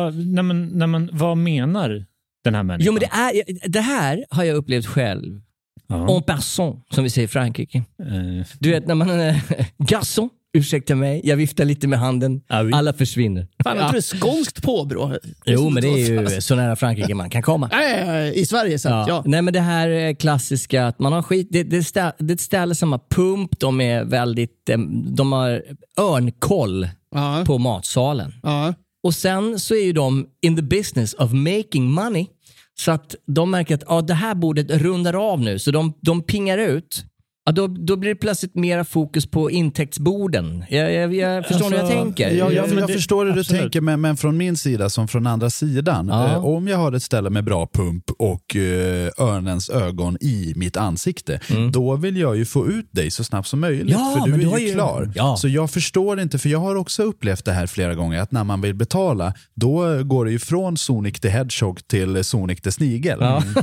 men vad menar den här människan? Jo, men det här har jag upplevt själv. En person, som vi säger i Frankrike. Du vet, när man är garçon, ursäkta mig, jag viftar lite med handen, alla försvinner. Fan, jag tror det är skånskt påbrå. Jo, men det är ju så nära Frankrike man kan komma. I Sverige så ja. Nej, men det här klassiska att man har skit, det är ett ställe som har pump, de är väldigt, de har örnkoll på matsalen. Och sen så är ju de in the business of making money. Så att de märker att det här bordet rundar av nu. Så de pingar ut. Då blir det plötsligt mera fokus på intäktsborden. Jag förstår hur jag tänker. Jag förstår hur du tänker, men från min sida som från andra sidan. Om jag har ett ställe med bra pump och örnens ögon i mitt ansikte, då vill jag ju få ut dig så snabbt som möjligt. För du är ju klar. Ja. Så jag förstår inte, för jag har också upplevt det här flera gånger, att när man vill betala, då går det ju från Sonic the Hedgehog till Sonic the Snigel.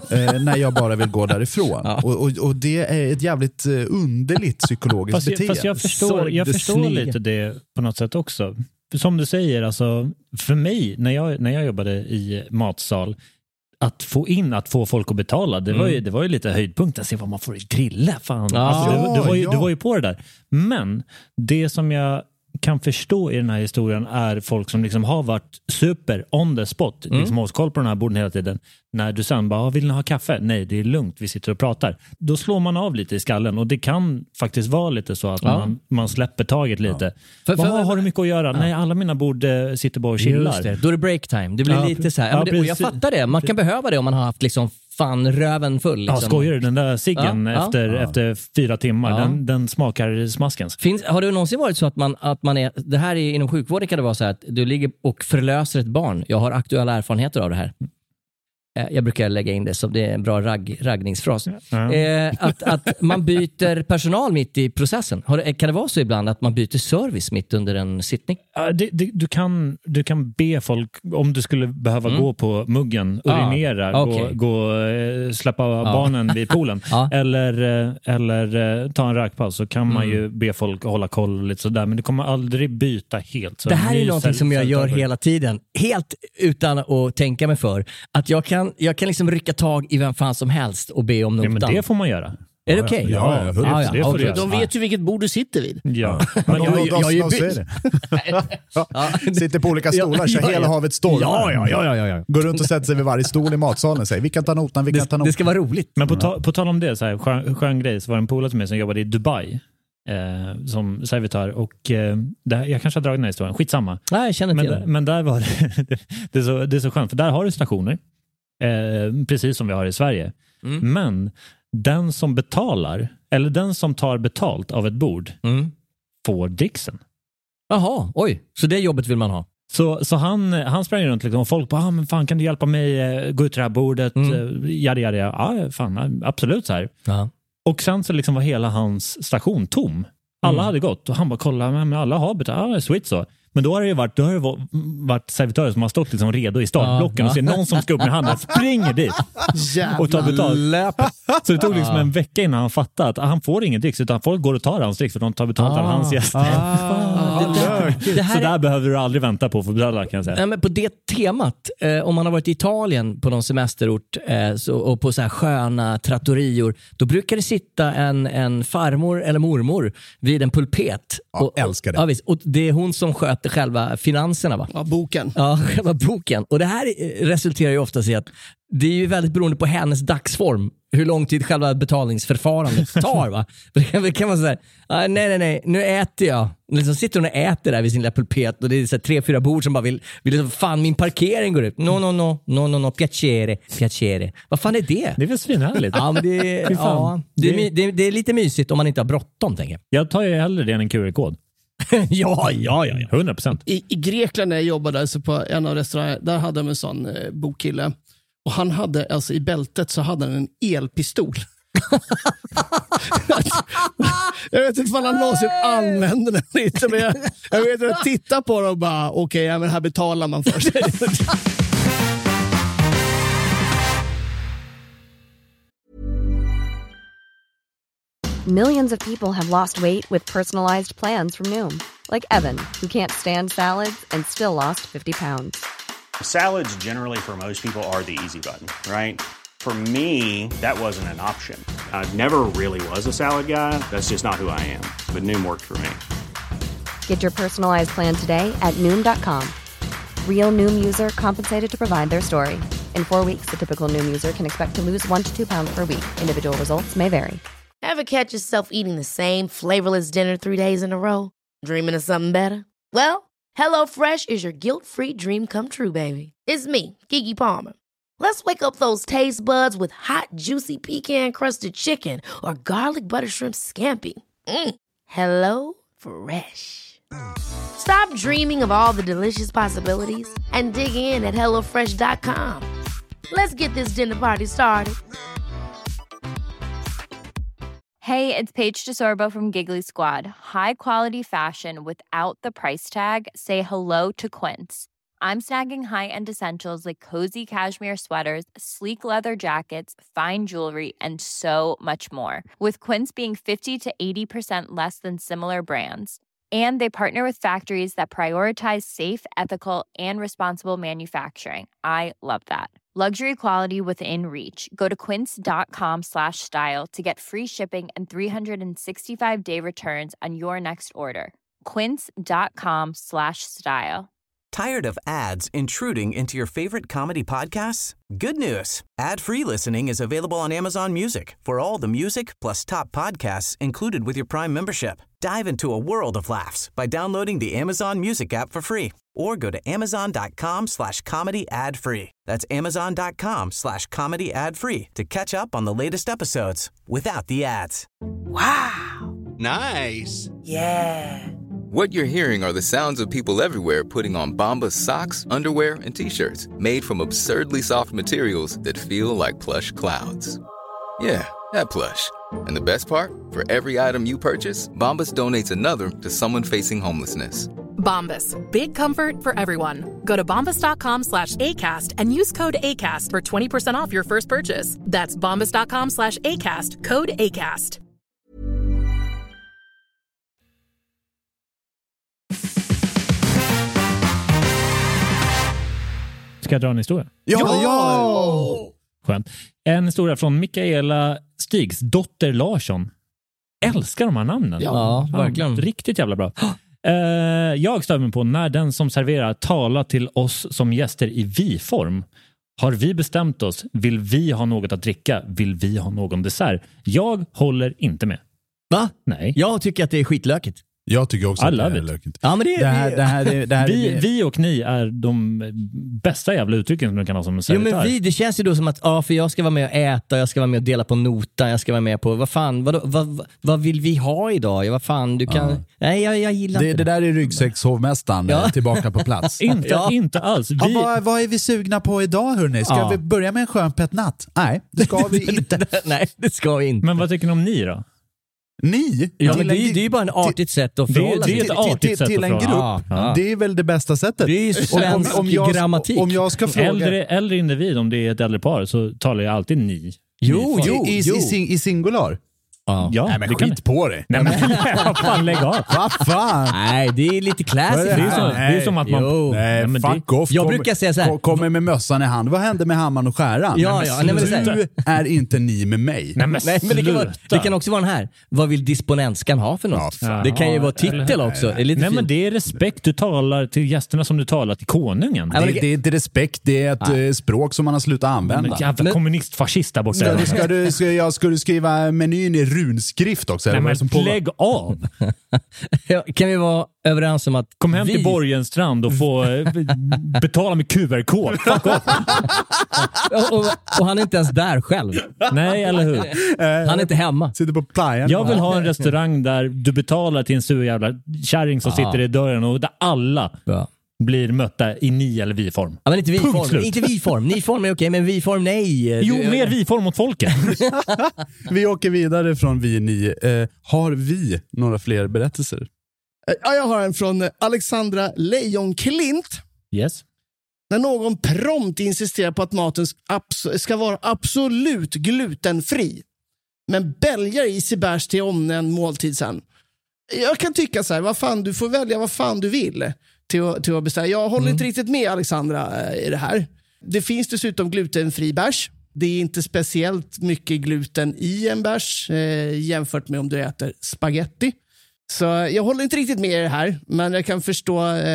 När jag bara vill gå därifrån. Och det är ett jävligt underligt psykologiskt beteende. Fast jag förstår lite det på något sätt också. Som du säger, alltså, för mig när jag jobbade i matsal, att få folk att betala, det var ju lite höjdpunkt att se vad man får i grilla. Fan. Du var ju på det där. Men det som jag kan förstå i den här historien är folk som liksom har varit super on the spot, liksom har koll på den här borden hela tiden. När du sen bara, vill ni ha kaffe? Nej, det är lugnt, vi sitter och pratar. Då slår man av lite i skallen, och det kan faktiskt vara lite så att man släpper taget lite. Har du mycket att göra? Nej, alla mina bord sitter bara och chillar. Just det. Då är det break time. Det blir lite så här. Och jag fattar det. Man kan behöva det om man har haft liksom fan röven full. Liksom. Ja, skojar du? Den där ciggen efter 4 timmar, den smakar smaskens. Har det någonsin varit så att man är, det här är inom sjukvården, kan det vara så här att du ligger och förlöser ett barn. Jag har aktuella erfarenheter av det här. Jag brukar lägga in det som det är en bra raggningsfras. Att man byter personal mitt i processen. Kan det vara så ibland att man byter service mitt under en sittning? Du kan be folk, om du skulle behöva gå på muggen, urinera, gå släppa barnen vid poolen eller ta en rökpaus, så kan man ju be folk hålla koll lite sådär, men du kommer aldrig byta helt. Så det här är någonting som jag gör hela tiden, helt utan att tänka mig för, att jag kan liksom rycka tag i vem fan som helst och be om något annat. Men det får man göra. Är det okej? Ja, det får du göra. De vet ju vilket bord du sitter vid. Ja. Men sitter på olika stolar, kör hela havet storm. Ja. Går runt och sätter sig vid varje stol i matsalen och säger, vi kan ta notan. Det ska vara roligt. Men på tal om det, så här, skön grej, så var det en polare till mig som jobbade i Dubai som servitör, och jag kanske har dragit den här historien, skitsamma. Nej, jag känner till det. Men där var det är så skönt, för där har du stationer precis som vi har i Sverige. Men den som betalar, eller den som tar betalt av ett bord får dricksen. Jaha, oj. Så det jobbet vill man ha? Så han sprang runt liksom, och folk bara, men fan, kan du hjälpa mig gå ut till det här bordet? Ja, fan, absolut så här. Ja. Och sen så liksom var hela hans station tom. Alla hade gått och han bara, kolla, men alla har betalat. Sweet så. Men då har det varit servitörer som har stått liksom redo i startblocken och ser någon som ska upp med handen, springer dit och tar betalt. Så det tog liksom en vecka innan han fattade att han får ingen dricks, utan folk går och tar hans dricks för de tar betalt av hans gäster. Så där behöver du aldrig vänta på för betala, kan jag säga. Men på det temat, om man har varit i Italien på någon semesterort och på så här sköna trattorior, då brukar det sitta en farmor eller mormor vid en pulpet. Ja, älskar det. Ja, visst. Och det är hon som sköter själva finanserna, va? Ja, boken. Ja, själva boken. Och det här resulterar ju ofta i att det är ju väldigt beroende på hennes dagsform hur lång tid själva betalningsförfarandet tar, va? För det kan man säga, nej, nu äter jag. Liksom sitter hon och äter där vid sin lilla pulpet och det är så 3-4 bord som bara vill liksom, fan, min parkering går ut. No, piacere. Vad fan är det? Det är väl svinhärligt. Ja, men det är lite mysigt om man inte har bråttom, tänker jag. Jag tar ju hellre det än en QR-kod. Ja. 100%. I Grekland när jag jobbade så på en av restaurangerna, där hade de en sån bokkille. Och han hade, alltså i bältet så hade han en elpistol. Jag vet inte om han någonsin använde den lite, men jag vet att jag tittar på det och bara, okej, men här betalar man för sig. Millions of people have lost weight with personalized plans from Noom. Like Evan, who can't stand salads and still lost 50 pounds. Salads generally for most people are the easy button, right? For me, that wasn't an option. I never really was a salad guy. That's just not who I am. But Noom worked for me. Get your personalized plan today at Noom.com. Real Noom user compensated to provide their story. In 4 weeks, the typical Noom user can expect to lose 1 to 2 pounds per week. Individual results may vary. Ever catch yourself eating the same flavorless dinner 3 days in a row? Dreaming of something better? Well, HelloFresh is your guilt-free dream come true, baby. It's me, Keke Palmer. Let's wake up those taste buds with hot, juicy pecan-crusted chicken or garlic butter shrimp scampi. Hello Fresh. Stop dreaming of all the delicious possibilities and dig in at HelloFresh.com. Let's get this dinner party started. Hey, it's Paige DeSorbo from Giggly Squad. High quality fashion without the price tag. Say hello to Quince. I'm snagging high-end essentials like cozy cashmere sweaters, sleek leather jackets, fine jewelry, and so much more. With Quince being 50 to 80% less than similar brands. And they partner with factories that prioritize safe, ethical, and responsible manufacturing. I love that. Luxury quality within reach. Go to quince.com/style to get free shipping and 365-day returns on your next order. Quince.com/style. Tired of ads intruding into your favorite comedy podcasts? Good news. Ad-free listening is available on Amazon Music for all the music plus top podcasts included with your Prime membership. Dive into a world of laughs by downloading the Amazon Music app for free or go to amazon.com/comedy ad-free. That's amazon.com/comedy ad-free to catch up on the latest episodes without the ads. Wow. Nice. Yeah. What you're hearing are the sounds of people everywhere putting on Bombas socks, underwear, and T-shirts made from absurdly soft materials that feel like plush clouds. Yeah, that plush. And the best part? For every item you purchase, Bombas donates another to someone facing homelessness. Bombas. Big comfort for everyone. Go to bombas.com/ACAST and use code ACAST for 20% off your first purchase. That's bombas.com/ACAST. Code ACAST. Ska jag dra en historia? Ja! Skönt. En historia från Mikaela Stigs dotter Larsson. Älskar de här namnen. Ja, verkligen. Riktigt jävla bra. Jag stämmer mig på när den som serverar talar till oss som gäster i vi-form. Har vi bestämt oss? Vill vi ha något att dricka? Vill vi ha någon dessert? Jag håller inte med. Va? Nej. Jag tycker att det är skitlökigt. Jag tycker också att det är lökigt. Ja, men vi och ni är de bästa jävla uttrycken som du kan ha som servitör. Jo, men det känns ju då som att för jag ska vara med och äta, jag ska vara med och dela på notan, jag ska vara med på, vad vill vi ha idag? Vad fan, du kan... Nej, jag gillar inte det. Det där är ryggsäckshovmästaren tillbaka på plats. Inte alls. Vad är vi sugna på idag, hörni? Ska vi börja med en skön petnatt? Nej, det ska vi inte. Nej, det ska vi inte. Men vad tycker ni om ni då? Ni? Ja, men det är ju bara en artigt sätt att förhålla sig till en grupp. Det är väl det bästa sättet. Det är ju svensk grammatik. Om jag ska fråga... Äldre individ, om det är ett äldre par, så talar jag alltid ni. Jo. I singular? Ja, nej, men skit på det. Nej, men vad fan, lägg av. Vad fan? Nej, det är lite classy. Det är som att man... Nej, fuck off. Jag brukar säga så här. Kommer med mössan i hand. Vad hände med hammaren och skäran? Ja, du är inte ni med mig. Nej, men det kan också vara den här. Vad vill disponentskan ha för något? Det kan ju vara titel också. Det är lite men det är respekt. Du talar till gästerna som du talar till konungen. Det är inte respekt. Det är ett språk som man har slutat använda. Men jävla kommunistfascist där borta. Ska du skriva menyn i runskrift också? Nej, men lägg av. Kan vi vara överens om att kom hem till Borgenstrand och få betala med QR-kod. Fuck off. och han är inte ens där själv. Nej, eller hur? Han är inte hemma. Sitter på playan. Jag vill ha en restaurang där du betalar till en sur jävla kärring som sitter i dörren och där alla blir mötta i ni eller vi-form. Ja, men inte vi-form. Inte vi-form. Ni-form är okej, men vi-form nej. Jo, mer vi-form mot folket. Vi åker vidare från vi-ni. Har vi några fler berättelser? Ja, jag har en från Alexandra Lejonklint. Yes. När någon prompt insisterar på att maten ska vara absolut glutenfri, men bälgar i sig bärs till omnämnd måltid sen. Jag kan tycka så här, vad fan, du får välja vad fan du vill till att beställa. Jag håller inte riktigt med Alexandra i det här. Det finns dessutom glutenfri bärs. Det är inte speciellt mycket gluten i en bärs jämfört med om du äter spaghetti. Så jag håller inte riktigt med i det här, men jag kan förstå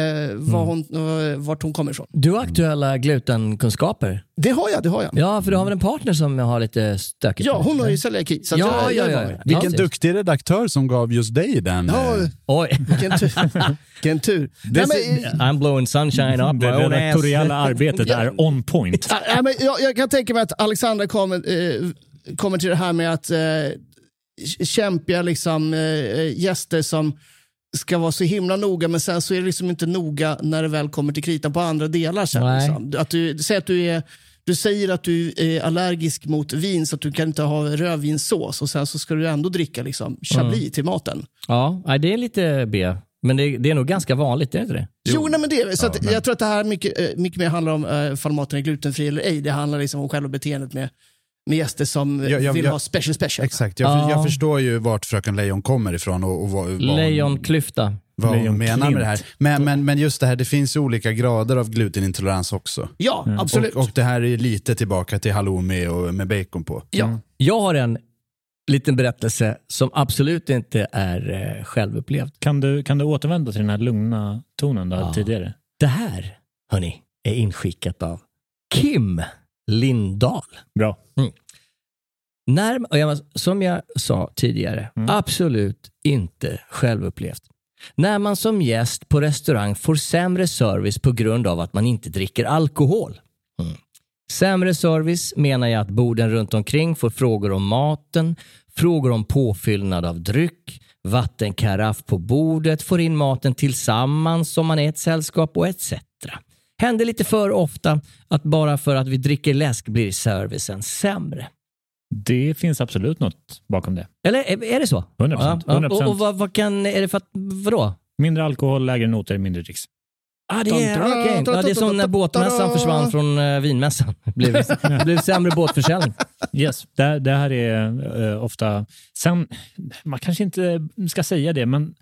vart hon kommer ifrån. Du har aktuella glutenkunskaper? Det har jag. Ja, för du har väl en partner som har lite stökigt? Ja, hon har ju celiaki. Ja. Vilken duktig redaktör som gav just dig den. Ja, oj. Vilken tur. I'm blowing sunshine up. Det redaktoriella arbetet är on point. Men jag kan tänka mig att Alexandra kommer till det här med att kämpiga liksom, gäster som ska vara så himla noga, men sen så är det liksom inte noga när det väl kommer till kritan på andra delar sen, liksom. Att du säger att du är allergisk mot vin så att du kan inte ha rödvinssås och sen så ska du ändå dricka liksom chablis till maten. Ja, det är lite B. Men det är nog ganska vanligt, är det inte det? Jo, nej, men det är så att jag tror att det här mycket mer handlar om ifall maten är glutenfri eller ej. Det handlar liksom om själva beteendet med gäster som vill ha special. Exakt, jag förstår ju vart fröken Lejon kommer ifrån och vad Lejonklyfta. Vad hon menar med det här. Men just det här, det finns ju olika grader av glutenintolerans också. Ja, absolut. Och det här är lite tillbaka till halloumi och med bacon på. Ja. Jag har en liten berättelse som absolut inte är självupplevd. Kan du återvända till den här lugna tonen du hade tidigare? Det här, hörni, är inskickat av Kim Lindahl. Bra. Som jag sa tidigare, absolut inte självupplevt. När man som gäst på restaurang får sämre service på grund av att man inte dricker alkohol. Sämre service menar jag att borden runt omkring får frågor om maten, frågor om påfyllnad av dryck, vattenkaraff på bordet, får in maten tillsammans som man är ett sällskap och etc. Händer lite för ofta att bara för att vi dricker läsk blir servicen sämre. Det finns absolut något bakom det. Eller är det så? 100%. Ja. Och vad är det för att, vadå? Mindre alkohol, lägre noter, mindre dricks. Det är som när båtmässan försvann från vinmässan. Det blev sämre båtförsäljning. Yes, det här är ofta... Sen, man kanske inte ska säga det, men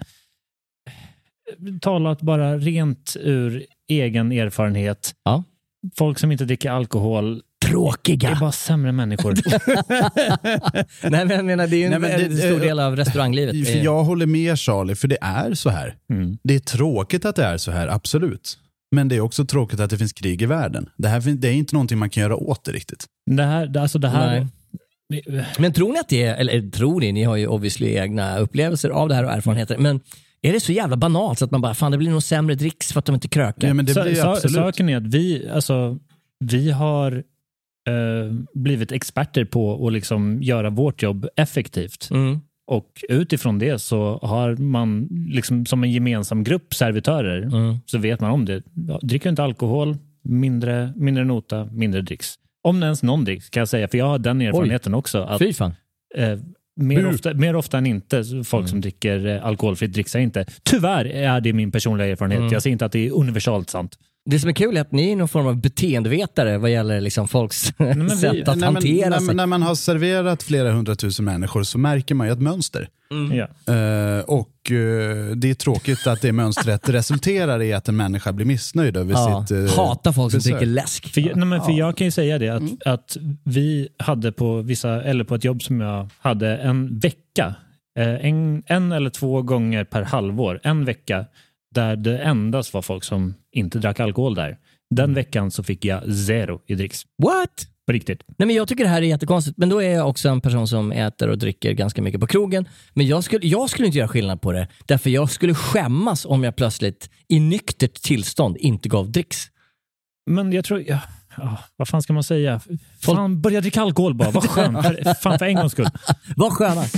talat bara rent ur egen erfarenhet. Ja. Folk som inte dricker alkohol tråkiga. Det är bara sämre människor. Nej, men jag menar, det är ju en stor del av restauranglivet. För jag håller med Charlie, för det är så här. Det är tråkigt att det är så här, absolut. Men det är också tråkigt att det finns krig i världen. Det är inte någonting man kan göra åt det riktigt. Det här... Men tror ni att det är, eller tror ni har ju obviously egna upplevelser av det här och erfarenheter, men är det så jävla banalt så att man bara, fan det blir nog sämre dricks för att de inte krökar? Ja, men det blir absolut. Saken är att vi har blivit experter på att liksom göra vårt jobb effektivt. Och utifrån det så har man liksom som en gemensam grupp servitörer så vet man om det. Dricker inte alkohol, mindre nota, mindre dricks. Om ens någon dricks kan jag säga, för jag har den erfarenheten också. Att, fy fan. Mer ofta än inte folk som dricker alkoholfritt dricksar inte. Tyvärr är det min personliga erfarenhet. Jag säger inte att det är universalt sant. Det som är kul är att ni är någon form av beteendevetare vad gäller liksom folks sätt att hantera sig. När man har serverat flera 100 000 människor så märker man ju ett mönster. Och det är tråkigt att det mönstret resulterar i att en människa blir missnöjd över sitt hatar folk som besök. Dricker läsk. För jag kan ju säga det att vi hade på ett jobb som jag hade en vecka, en eller 2 gånger per halvår, en vecka där det endast var folk som inte drack alkohol där. Den veckan så fick jag 0 i dricks. What? På riktigt. Nej, men jag tycker det här är jättekonstigt. Men då är jag också en person som äter och dricker ganska mycket på krogen. Men jag skulle inte göra skillnad på det. Därför jag skulle skämmas om jag plötsligt i nyktert tillstånd inte gav dricks. Men jag tror... vad fan ska man säga? Fan, börja dricka alkohol bara. Vad skönt. För en gångs skull. Vad skönt.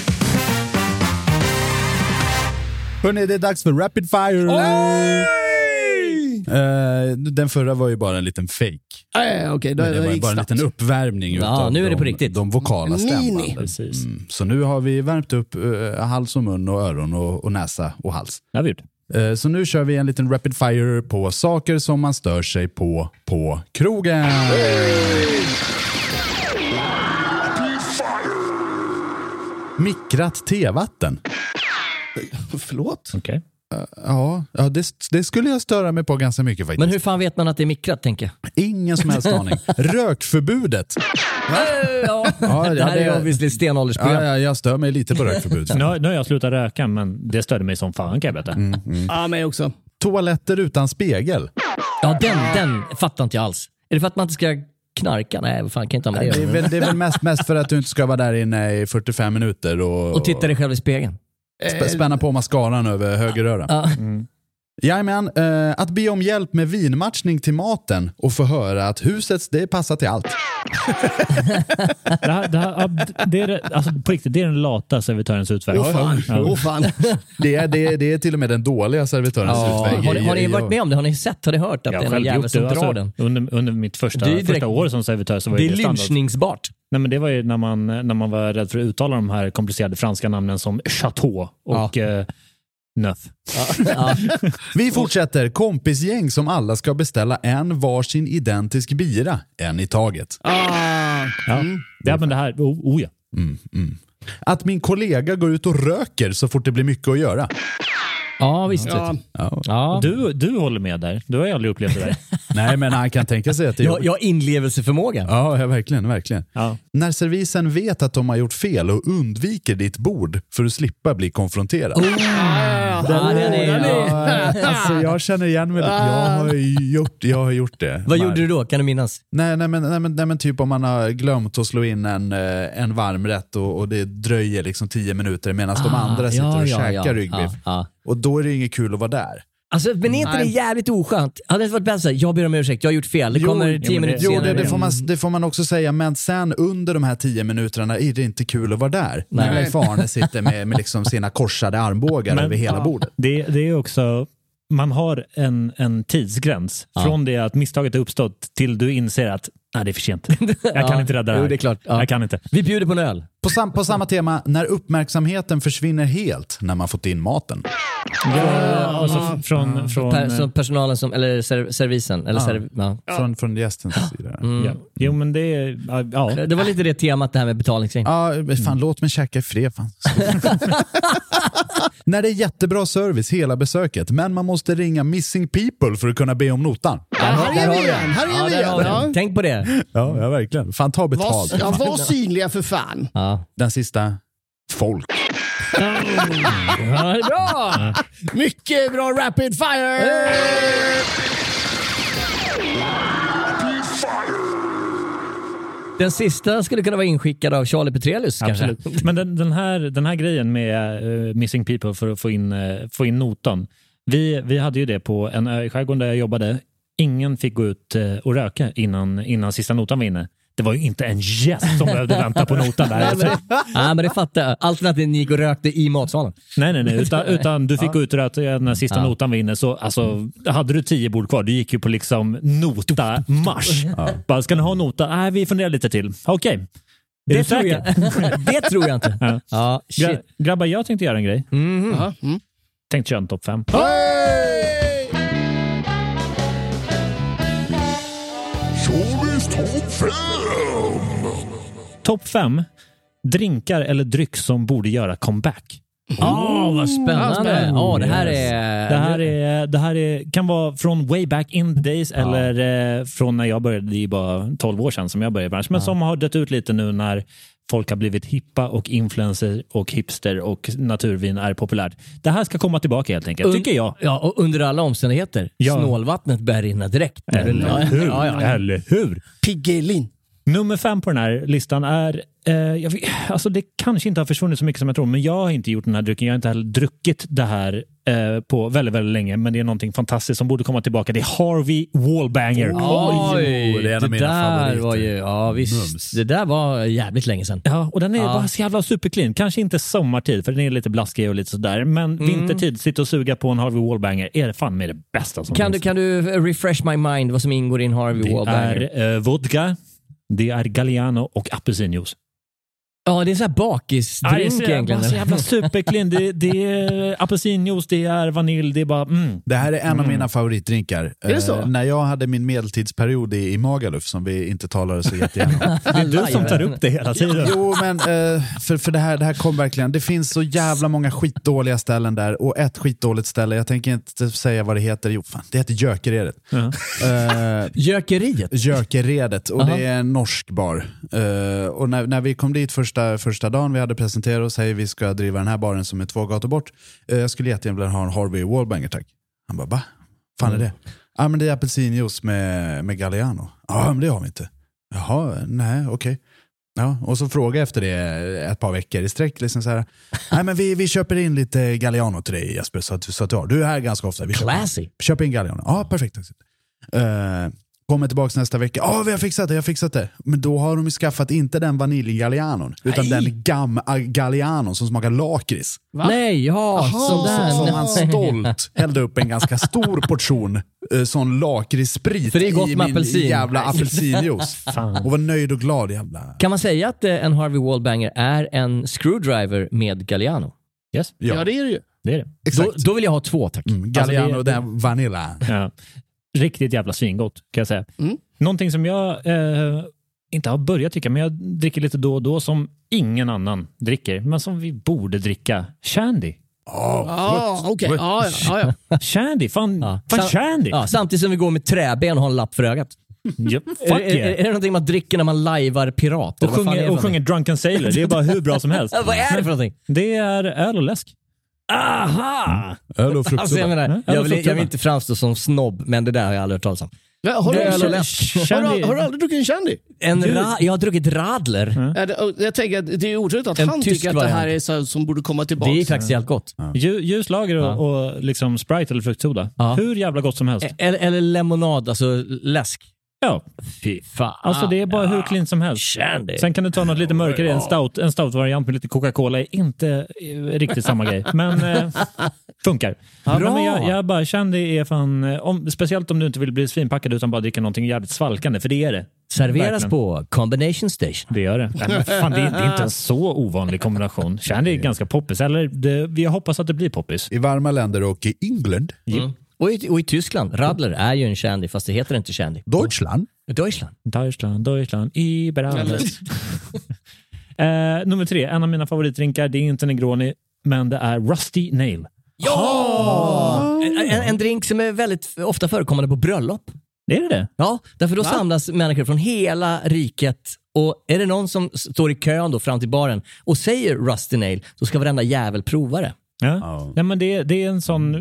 Hörrni, det är dags för Rapid Fire. Den förra var ju bara en liten fake. Okay, det var ju bara en liten uppvärmning utav nu är det på riktigt. De vokala stämbanden. Så nu har vi värmt upp hals och mun och öron och näsa och hals. Det har vi gjort. Så nu kör vi en liten Rapid Fire på saker som man stör sig på krogen. Mikrat tevatten. Förlåt? Okej. Ja, det skulle jag störa mig på ganska mycket faktiskt. Men hur fan vet man att det är mikrat, tänker jag? Ingen som helst aning. Rökförbudet. Det här är obviously stenåldersprogram. Ja, jag stör mig lite på rökförbudet. Nu har jag slutat röka, men det störde mig som fan, kan jag berätta. Ja, mig också. Toaletter utan spegel. Ja, den fattar inte jag alls. Är det för att man inte ska knarka? Nej, vad fan, kan inte ha med det. Det är väl mest för att du inte ska vara där inne i 45 minuter och titta dig själv i spegeln. Spänna på mascaran över högerröran. Jajamän, att be om hjälp med vinmatchning till maten och få höra att huset, det passar till allt. Det är på riktigt, det är den lata servitörens utväg. Fan. Det är till och med den dåliga servitörens utväg. Har ni varit med om det? Har ni sett? Har ni hört att det är en jävel som drar den? Under mitt första år som servitör så var det lynchningsbart. Nej, men det var ju när man var rädd för att uttala de här komplicerade franska namnen som Chateau och Neuf. Vi fortsätter. Kompisgäng som alla ska beställa en varsin identisk bira, en i taget. Men det här, ja. Att min kollega går ut och röker så fort det blir mycket att göra. Ja, visst. Ja. Du håller med där. Du har ju aldrig upplevt det där. Nej, men han kan tänka sig att det jag har inlevelseförmåga. Ja, verkligen. Ja. När servisen vet att de har gjort fel och undviker ditt bord för att slippa bli konfronterad. Alltså, jag känner igen mig. Jag har gjort det. Vad gjorde du då? Kan du minnas? Nej, men typ om man har glömt att slå in en varmrätt och det dröjer liksom 10 minuter medan de andra sitter och käkar ryggbiff. Och då är det inget kul att vara där. Alltså, men är inte det jävligt oskönt? Hade det varit bäst att jag ber om ursäkt, jag har gjort fel. Det kommer 10 minuter senare. Det får man också säga, men sen under de här 10 minuterna är det inte kul att vara där. När Leif Arne sitter med liksom sina korsade armbågar över hela bordet. Det är också... Man har en tidsgräns från det att misstaget har uppstått till du inser att nej, det är för sent. Jag kan inte rädda det här. Det är klart. Jag kan inte. Vi bjuder på en öl. På samma tema, när uppmärksamheten försvinner helt när man fått in maten. Alltså från personalen som, eller servisen. Eller från gästens sida. Jo, men det är... Det var lite det temat, det här med betalningsring. Ja, fan, låt mig käka i fred. Fan. När det är jättebra service hela besöket, men man måste ringa missing people för att kunna be om notan. Här är vi igen. Tänk på det. Ja, verkligen. Fan, ta betalt. Var synliga för fan. Ja. Den sista, folk. Bra! Mycket bra rapid fire! Den sista skulle kunna vara inskickad av Charlie Petrelius. Absolut. Kanske. Men den här grejen med Missing People för att få in notan. Vi hade ju det på en ö i skärgården där jag jobbade. Ingen fick gå ut och röka innan sista notan var inne. Det var ju inte en gäst som behövde vänta på notan där. Men det fattar jag. Alternativt ni gick och rökte i matsalen. Nej. Utan du fick gå ut och röka när sista notan var inne. Så alltså, hade du 10 bord kvar, du gick ju på liksom nota-marsch. Bara, ska ni ha nota? Nej, vi funderar lite till. Okej. Det tror jag. Det tror jag inte. Ja, shit. Grabbar, jag tänkte göra en grej. Tänkte köra en topp 5. Topp 5 drinkar eller dryck som borde göra comeback. Vad spännande. Det här kan vara från way back in the days eller från när jag började. Det är bara 12 år sedan som jag började i branschen. Men som har dött ut lite nu när folk har blivit hippa och influencer och hipster och naturvin är populärt. Det här ska komma tillbaka helt enkelt, tycker jag. Ja, och under alla omständigheter. Ja. Snålvattnet bär rinna direkt. Eller hur? Piggelin. Nummer 5 på den här listan är alltså det kanske inte har försvunnit så mycket som jag tror, men jag har inte gjort den här drycken. Jag har inte heller druckit det här på väldigt, väldigt länge, men det är någonting fantastiskt som borde komma tillbaka. Det är Harvey Wallbanger. Det är en av mina favoriter. Var ju, visst. Det där var jävligt länge sedan. Ja, och den är bara så jävla superclean. Kanske inte sommartid, för den är lite blaskig och lite sådär, men vintertid, sitta och suga på en Harvey Wallbanger är det fan med det bästa som finns. Kan du refresh my mind vad som ingår i en Harvey Wallbanger? Det är vodka, det är Galliano och apelsinjuice. Ja, det är så här bakisdrink egentligen. Det är så jävla superclean. Det är apelsinjuice, det är vanilj, det är bara... Det här är en av mina favoritdrinkar. Är det så? När jag hade min medeltidsperiod i Magaluf, som vi inte talade så jättegärna om. Det är du som tar upp det hela tiden. Jo, men för det här kom verkligen. Det finns så jävla många skitdåliga ställen där. Och ett skitdåligt ställe, jag tänker inte säga vad det heter. Jo, fan, det heter Jökeredet. Jökeredet. Och det är en norsk bar. Och när vi kom dit första dagen vi hade presenterat och säger vi ska driva den här baren som är 2 gator bort. Jag skulle jättegärna ha en Harvey Wallbanger, tack. Han bara, va? Fan är det? Ja, men det är apelsinjuice med Galliano. Ja, men det har vi inte. Jaha, nej, okej. Ja, och så frågade jag efter det ett par veckor i sträck liksom så här. Nej, men vi köper in lite Galliano till dig, Jesper, så att du är här ganska ofta. Vi köper in Galliano. Ja, perfekt. Kommer tillbaka nästa vecka. Ja, vi har fixat det. Men då har de ju skaffat inte den vaniljgallianon, utan den Gallianon som smakar lakrits. Nej, som han stolt hällde upp en ganska stor portion sån lakritssprit i min jävla apelsinjuice. Och var nöjd och glad jävla. Kan man säga att en Harvey Wallbanger är en screwdriver med Galliano? Yes. Ja, det är det ju. Det är det. Exakt. Då vill jag ha 2, tack. Galliano och den vanilla. Ja. Riktigt jävla svingott, kan jag säga. Någonting som jag inte har börjat tycka, men jag dricker lite då och då som ingen annan dricker, men som vi borde dricka. Shandy. Okej. Shandy, fan Shandy. Ja, samtidigt som vi går med träben och har en lapp för ögat. Yep. Är det någonting man dricker när man lajvar pirat? Och sjunger Drunken Sailor. Det är bara hur bra som helst. Vad är det för någonting? Det är öl och läsk. Aha! Öl och frukt. Alltså, jag vill inte framstå som snobb, men det där har jag aldrig hört talas om. Har du aldrig druckit en Shandy? Jag har druckit Radler. Jag tänker att det är otroligt att han tycker att det här är så som borde komma tillbaka. Det är faktiskt helt gott. Ljuslager och liksom Sprite eller fruktsoda. Hur jävla gott som helst. Eller lemonad, alltså läsk. Ja. Fy fan. Alltså det är bara hur klint som helst. Shandy. Sen kan du ta något lite mörkare, en stout-variant med lite Coca-Cola är inte riktigt samma grej. Men funkar. Bra. Men jag bara, Shandy är fan, speciellt om du inte vill bli svinpackad utan bara dricka någonting jävligt svalkande, för det är det. Serveras verkligen på Combination Station. Det gör det. Nej, men fan, det är inte en så ovanlig kombination. Shandy är ganska poppis, eller vi hoppas att det blir poppis. I varma länder och i England. Och i Tyskland. Radler är ju en Shandy, fast det heter inte Shandy. Deutschland, Iberales. Nummer 3, en av mina favoritdrinkar. Det är inte Negroni, men det är Rusty Nail. Ja! En drink som är väldigt ofta förekommande på bröllop. Är det? Ja, därför då samlas människor från hela riket. Och är det någon som står i kön då fram till baren och säger Rusty Nail, så ska varenda jävel prova det. Ja. Ja, men det är en sån...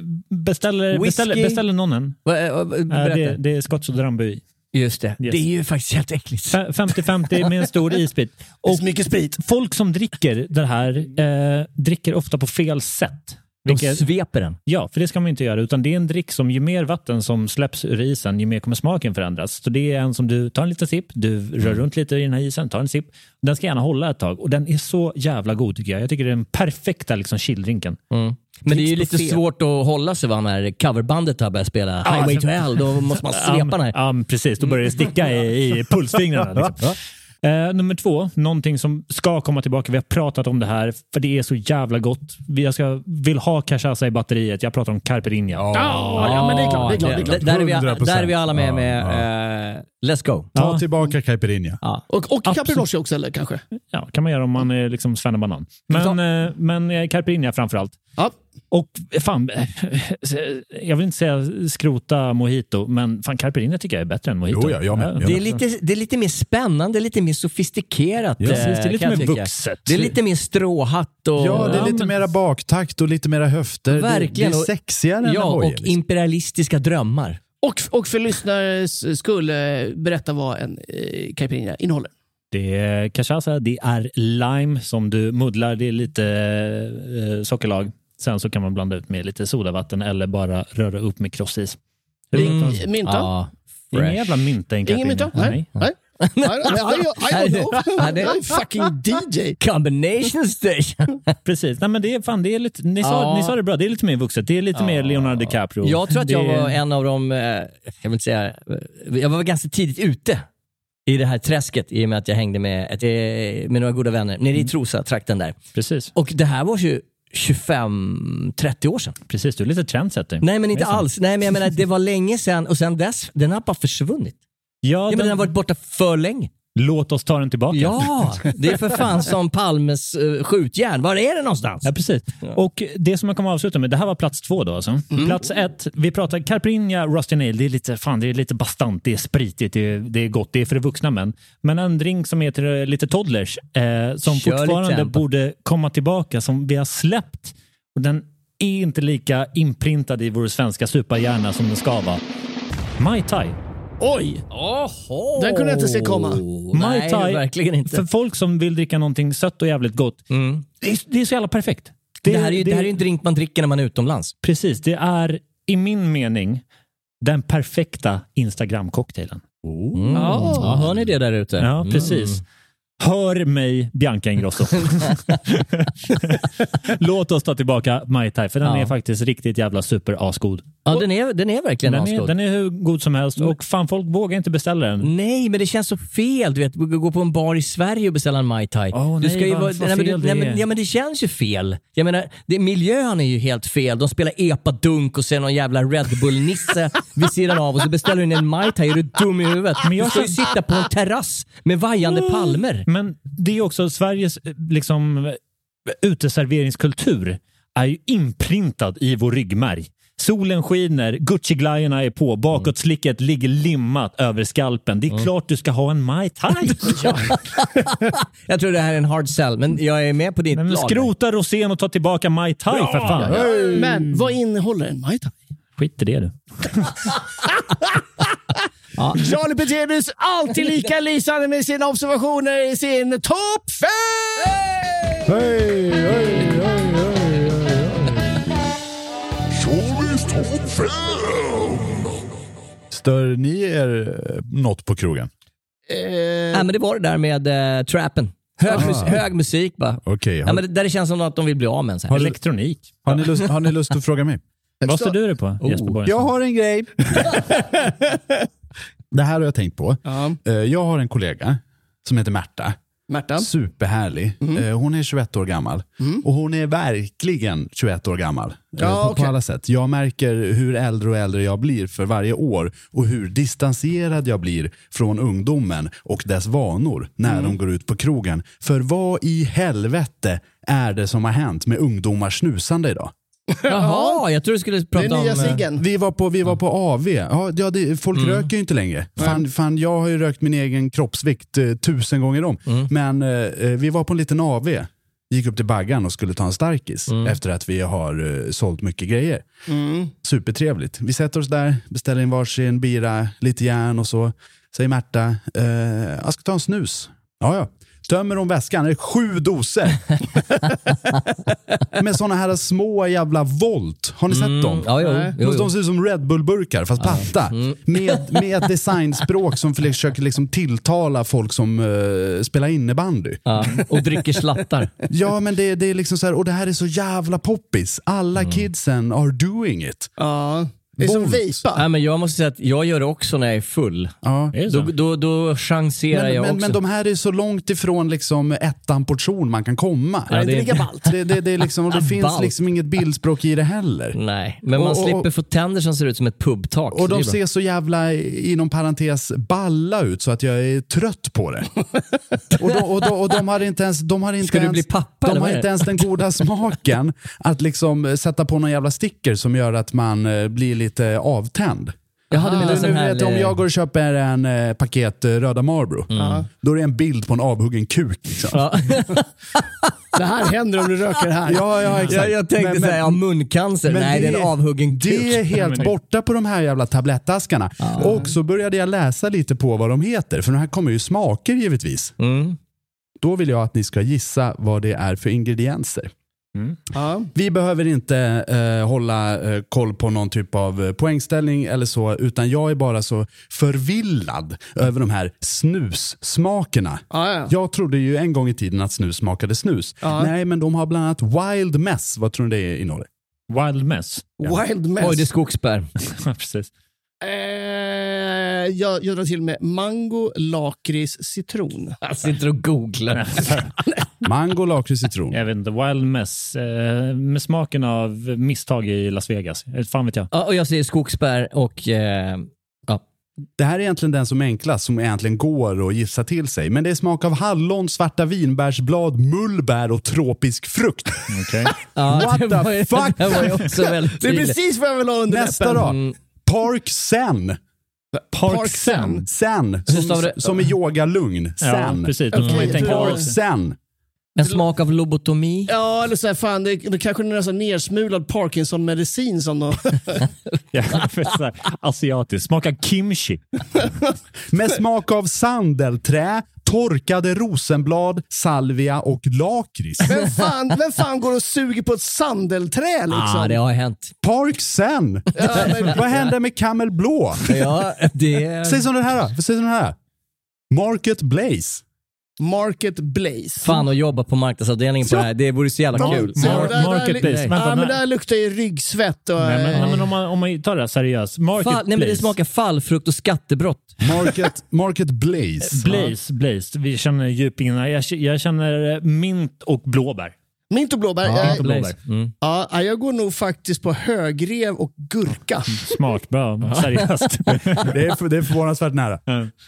Beställer någon en? Det är Scotch och Drambuie. Just det. Yes. Det är ju faktiskt helt äckligt. 50-50 med en stor isbit. Och mycket sprit. Folk som dricker det här dricker ofta på fel sätt. De sveper den. Ja, för det ska man inte göra. Utan det är en drick som ju mer vatten som släpps ur isen, ju mer kommer smaken förändras. Så det är en som du tar en liten sipp, du rör runt lite i den här isen, tar en sipp. Den ska gärna hålla ett tag. Och den är så jävla god tycker jag. Jag tycker det är den perfekta liksom chilldrinken. Men det är ju lite svårt att hålla sig när coverbandet har börjat spela Highway to Hell. Då måste man svepa den här. Ja, precis. Då börjar det sticka i pulsfingrarna. Liksom. Nummer 2, någonting som ska komma tillbaka. Vi har pratat om det här för det är så jävla gott. Jag vill ha cachaça i batteriet. Jag pratar om caipirinha. Ja, men det är klart. Där är vi alla med. Let's go. Ta tillbaka caipirinha. Ja. Och caprinosci också, eller kanske? Ja, kan man göra om man är liksom svennebanan. Men caipirinha framförallt. Ja. Och fan, jag vill inte säga skrota mojito, men fan caipirinha tycker jag är bättre än mojito. Det är lite mer spännande, lite mer sofistikerat. Ja, det är lite mer vuxet. Det är lite mer stråhatt. Och, det är lite mera baktakt och lite mera höfter. Verkligen. Det är sexigare än och imperialistiska drömmar. Och för lyssnare skulle berätta vad en caipirinha innehåller. Det är cachaça, det är lime som du muddlar, det är lite sockerlag. Sen så kan man blanda ut med lite sodavatten eller bara röra upp med krossis. Mynta? Ingen jävla mynta. Ingen mynta? Nej. I don't know. Fucking DJ. Combination station. Precis. Nej, men det är lite, ni sa det bra. Det är lite mer vuxet. Det är lite mer Leonardo DiCaprio. Jag tror att jag var en av dem, jag vill inte säga, jag var ganska tidigt ute i det här träsket i och med att jag hängde med några goda vänner nere i Trosa-trakten där. Precis. Och det här var ju 25-30 år sedan. Precis, du är lite trendsetter. Nej, men inte alls. Nej, men jag menar, det var länge sedan och sen dess, den har bara försvunnit. Ja, men den har varit borta för länge. Låt oss ta den tillbaka. Ja, det är för fan som Palmes skjutjärn. Var är det någonstans? Ja, precis. Ja. Och det som jag kommer att avsluta med, det här var plats 2 då alltså. Plats 1, vi pratar caipirinha, Rusty Nail, det är lite bastant, det är spritigt, det är gott, det är för vuxna män. Men en drink som heter lite toddlers, som fortfarande borde komma tillbaka, som vi har släppt. Och den är inte lika inprintad i vår svenska superhjärna som den ska vara. Mai Tai. Oj! Den kunde jag inte se komma. Mai Tai, verkligen inte. För folk som vill dricka någonting sött och jävligt gott. Det är så jävla perfekt. Det här är ju en drink man dricker när man är utomlands. Precis, det är i min mening den perfekta Instagram-cocktailen. Ja, hör ni det där ute? Ja, precis. Hör mig, Bianca Ingrosso. Låt oss ta tillbaka Mai Tai, för den är faktiskt riktigt jävla super-asgod. Ja, den är verkligen asgod. Den är hur god som helst och fan, folk vågar inte beställa den. Nej, men det känns så fel, du vet, gå på en bar i Sverige och beställa en Mai Tai. Men det känns ju fel. Jag menar, miljön är ju helt fel. De spelar epa-dunk och sen någon jävla Red Bull-nisse vid sidan av och så beställer du in en Mai Tai. Är du dum i huvudet? Men jag ska ju sitta på en terrass med vajande palmer. Men det är också Sveriges liksom uteserveringskultur är ju inprintad i vår ryggmärg. Solen skiner, Gucci-glajorna är på, bakåtslicket ligger limmat över skalpen. Det är klart du ska ha en Mai Tai. Jag tror det här är en hard sell, men jag är med på ditt lag. Skrota rosén och ta tillbaka Mai Tai för fan. Men vad innehåller en Mai Tai? Skit i det du. Charlie Petrelius alltid lika lysande med sina observationer i sin topp 5! Charlies topp 5! Stör ni er något på krogen? Nej, men det var det där med trappen. Hög musik bara. Okay, ja, men där det känns som att de vill bli av med en sån här. Elektronik. Har ni lust att fråga mig? Vad står du det på? Jag har en grej. Det här har jag tänkt på. Jag har en kollega som heter Märta. Superhärlig. Hon är 21 år gammal. Och hon är verkligen 21 år gammal. På alla sätt. Jag märker hur äldre och äldre jag blir för varje år. Och hur distanserad jag blir från ungdomen och dess vanor när de går ut på krogen. För vad i helvete är det som har hänt med ungdomars snusande idag? Jaha, jag tror du skulle prata om... nya ciggen. Vi var på AV. Ja, folk röker ju inte längre. Fan, jag har ju rökt min egen kroppsvikt 1000 gånger om. Men vi var på en liten AV. Gick upp till baggan och skulle ta en starkis efter att vi har sålt mycket grejer. Supertrevligt. Vi sätter oss där, beställer in varsin bira, lite järn och så. Säger Märta, jag ska ta en snus. Ja. Tömmer om väskan, det är 7 doser. Med såna här små jävla Volt. Har ni sett dem? Jo. De ser ut som Red Bull-burkar, fast platta. Med ett designspråk som försöker liksom tilltala folk som spelar innebandy. Och dricker slattar. Ja, men det är liksom så här, och det här är så jävla poppis. Alla kidsen are doing it. Ja. Det är som vejpa. Nej, men jag måste säga att jag gör det också när jag är full. Ja. Då chanserar jag också. Men de här är så långt ifrån liksom ettan portion man kan komma. Det är lika ballt. Det är liksom, och det finns liksom inget bildspråk i det heller. Nej, men man slipper få tänder som ser ut som ett pubtak. Och de ser så jävla, inom parentes, balla ut så att jag är trött på det. och de har inte ens... Ska du bli pappa? De har inte ens den goda smaken att liksom sätta på någon jävla sticker som gör att man blir lite avtänd. Om jag går och köper en paket röda Marlboro, då är det en bild på en avhuggen kuk. Liksom. Ja. Det här händer om du röker här. Ja, exakt. Jag tänkte säga muncancer. Nej, det är en avhuggen kuk. Det är helt borta på de här jävla tablettaskarna. Och så började jag läsa lite på vad de heter. För de här kommer ju smaker givetvis. Då vill jag att ni ska gissa vad det är för ingredienser. Vi behöver inte hålla koll på någon typ av poängställning eller så, utan jag är bara så förvillad över de här snussmakerna. Jag trodde ju en gång i tiden att snus smakade snus. Nej, men de har bland annat Wild Mess. Vad tror ni det innehåller? Wild Mess? Wild Mess. Oj, det är skogsbär. Precis. Jag drar till med mango, lakrits, citron. Jag sitter och googlar. Mango, lakrits, citron. Jag vet inte, Wild Mess. Med smaken av misstag i Las Vegas. Fan vet jag. Ja, och jag säger skogsbär och... Det här är egentligen den som är enklast, som egentligen går att gissa till sig. Men det är smak av hallon, svarta vinbärsblad, mullbär och tropisk frukt. Okay. What the fuck? Det var ju också väldigt det är precis vad jag vill ha under nästa då. Park Sen. Park Sen. Sen. Som är yoga lugn. Sen. Ja, precis. Park Sen. En smak av lobotomi. Ja, eller så här, fan, det kanske är nästan nersmulad Parkinson-medicin som de... Asiatiskt. Smak av kimchi. Med smak av sandelträ, torkade rosenblad, salvia och lakrits. Vem fan går och suger på ett sandelträ liksom? Det har hänt. Park Sen. Vad händer med Camel Blå? Ja, det... Säg som den här. Market Blaze. Market Blaze. Fan att jobba på marknadsavdelningen på det här. Det vore så jävla kul. Market Blaze. Ja, men det här luktar ju ryggsvett. Och, men om man tar det här seriöst. Nej, men det smakar fallfrukt och skattebrott. Market Blaze. Blaze. Vi känner djupingarna. Jag känner mint och blåbär. Mint och blåbär. Ja, jag går nog faktiskt på högrev och gurka. Smart, bra. Seriöst. Det är förvånansvärt nära.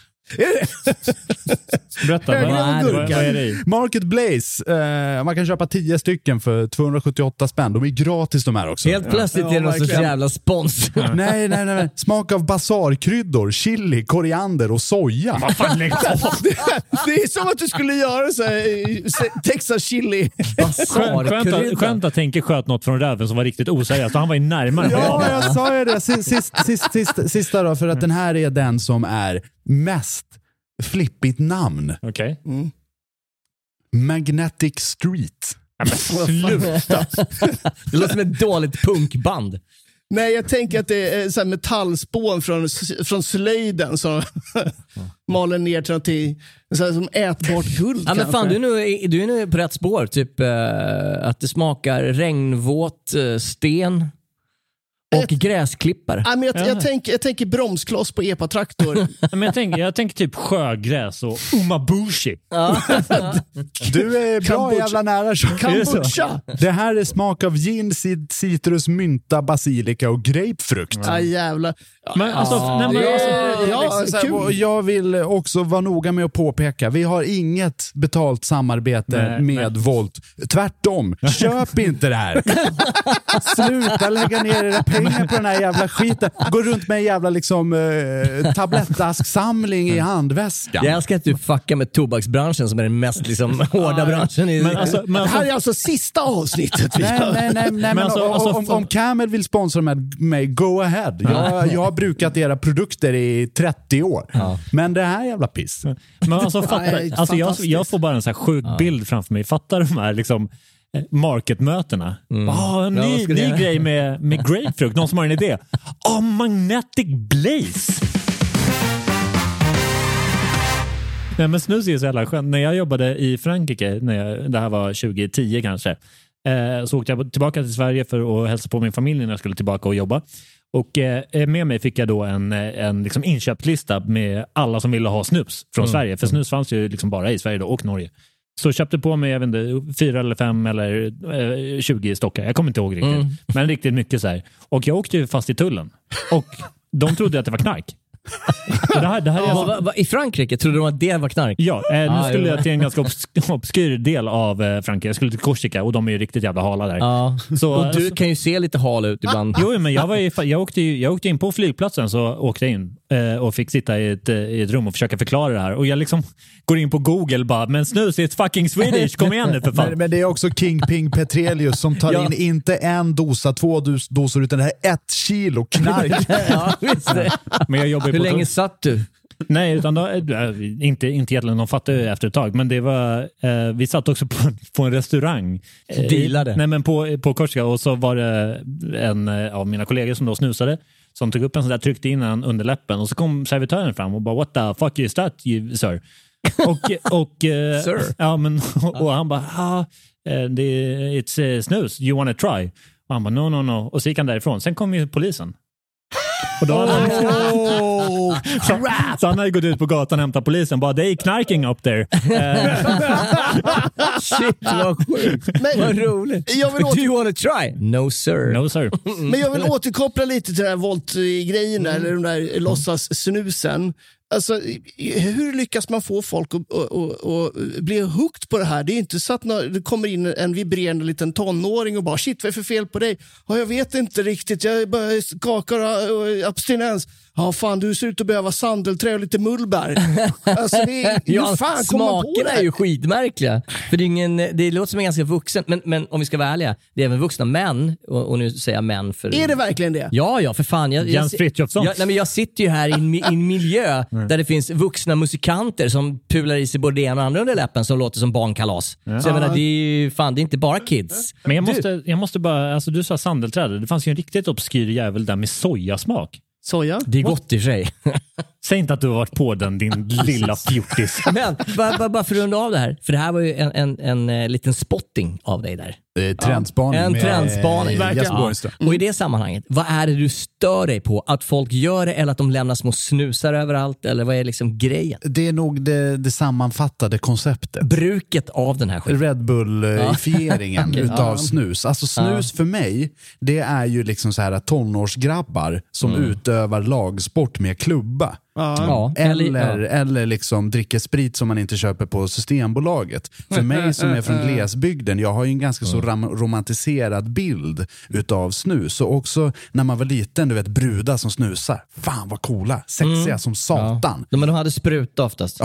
Berätta, vad är det i? Market Blaze, man kan köpa 10 stycken för 278 spänn. De är gratis de här också. Helt plötsligt är det någon sorts jävla spons. Nej. Smak av basarkryddor, chili, koriander och soja. Vad fan, det är som att du skulle göra så här, Texas chili. Skönt att Henke sköt något från räven som var riktigt oseriöst. Han var ju närmare. Ja, jag sa ju det. Sista då, för att den här är den som är mest flippigt namn. Okej. Magnetic Street. Sluta. Det låter som ett dåligt punkband. Nej, jag tänker att det är så här metallspån från slöjden som maler ner till någonting så här, som ätbart guld. Ja, men fan, du är nu på rätt spår. Typ att det smakar regnvåt sten Och gräsklippare. Ja, men jag tänker bromskloss på epatraktor. Men jag tänker typ sjögräs och umabushi. Du är bra jävla nära. Kombucha. Det här är smak av gin, citrus, mynta, basilika och grapefrukt. Ja, jävlar. Men jag vill också vara noga med att påpeka, vi har inget betalt samarbete med Volt. Tvärtom, köp inte det här. Sluta lägga ner era pengar på den här jävla skiten. Gå runt med en jävla tablettasksamling i handväskan. Jag älskar att du fuckar med tobaksbranschen som är den mest hårda branschen. Det här är alltså sista avsnittet. Om Camel vill sponsra mig, go ahead. Jag har brukat era produkter i 30 år. Men det här är jävla piss. Men jag får bara en så här sjuk bild framför mig. Fattar de här liksom marketmötena. Ny grej med grapefrukt. Någon som har en idé. Magnetic Blaze. Nej, men snus är så jävla skönt. När jag jobbade i Frankrike, det här var 2010 kanske, så åkte jag tillbaka till Sverige för att hälsa på min familj när jag skulle tillbaka och jobba. Och med mig fick jag då en liksom inköpslista med alla som ville ha snus från Sverige. För snus fanns ju liksom bara i Sverige då, och Norge. Så köpte på mig, jag vet inte, 4 eller 5 eller 20 stockar. Jag kommer inte ihåg riktigt. Men riktigt mycket så här. Och jag åkte ju fast i tullen. Och de trodde att det var knark. Det här är I Frankrike trodde de att det var knark? Ja, nu skulle jag till en ganska obskyr del av Frankrike. Jag skulle till Korsika och de är ju riktigt jävla hala där. Så, och du kan ju se lite hal ut ibland. Jo, men jag åkte in på flygplatsen, så åkte jag in och fick sitta i ett rum och försöka förklara det här. Och jag liksom går in på Google bara, men snus är ett fucking Swedish, kom igen nu för fan. Men det är också Kingping Petrelius som tar in inte en dosa, 2 doser, utan det här 1 kilo knark. Ja, visst det. Men jag jobbar. Hur länge satt du? Nej, utan inte egentligen, de fattade efter ett tag. Men det var, vi satt också på en restaurang. Dealade? Nej, men på Korsika. Och så var det en av mina kollegor som då snusade, som tog upp en sån där, tryckte in en under läppen. Och så kom servitören fram och bara, what the fuck is that, sir? Och sir? Ja, men, och han bara, it's snus, you wanna try? Och han bara, no. Och så gick han därifrån. Sen kom ju polisen. Och då så han hade gått ut på gatan och hämtat polisen. Bara, they knarking up there. Shit, vad sjukt. Vad roligt. Do you want to try? No sir. No sir. Men jag vill återkoppla lite till den här Volt-grejen eller de där låtsas-snusen. Alltså, hur lyckas man få folk att bli hooked på det här? Det är inte så att det kommer in en vibrerande liten tonåring och bara, shit, vad är för fel på dig? Jag vet inte riktigt, jag bara skakar och abstinens. Ja, fan, du ser ut att behöva sandelträ och lite mullbär. Alltså, smakerna är ju skitmärkliga. För det låter som en ganska vuxen, men om vi ska vara ärliga, det är även vuxna män, och nu säger jag män. Är det verkligen det? Ja, för fan. Jens Frithiofsson. Jag sitter ju här i en miljö där det finns vuxna musikanter som pular i sig både det ena och andra under läppen som låter som barnkalas. Ja. Så jag menar, det är inte bara kids. Men jag måste bara, alltså du sa sandelträd. Det fanns ju en riktigt obskyr jävel där med sojasmak. Soja? Det är gott i sig. Säg inte att du har varit på den, din lilla fjortis. Men bara för att runda av det här. För det här var ju en liten spotting av dig där. Trendspaning. En trendspaning. Och i det sammanhanget, vad är det du stör dig på? Att folk gör det eller att de lämnar små snusar överallt? Eller vad är liksom grejen? Det är nog det sammanfattade konceptet. Bruket av den här skiten. Red Bull-ifieringen utav snus. Alltså snus för mig, det är ju liksom så här tonårsgrabbar som utövar lagsport med klubba. Eller liksom dricker sprit som man inte köper på Systembolaget. För mig som är från glesbygden, jag har ju en ganska så romantiserad bild utav snus. Och också när man var liten, du vet, brudar som snusar. Fan vad coola, sexiga som satan. Men de hade spruta oftast.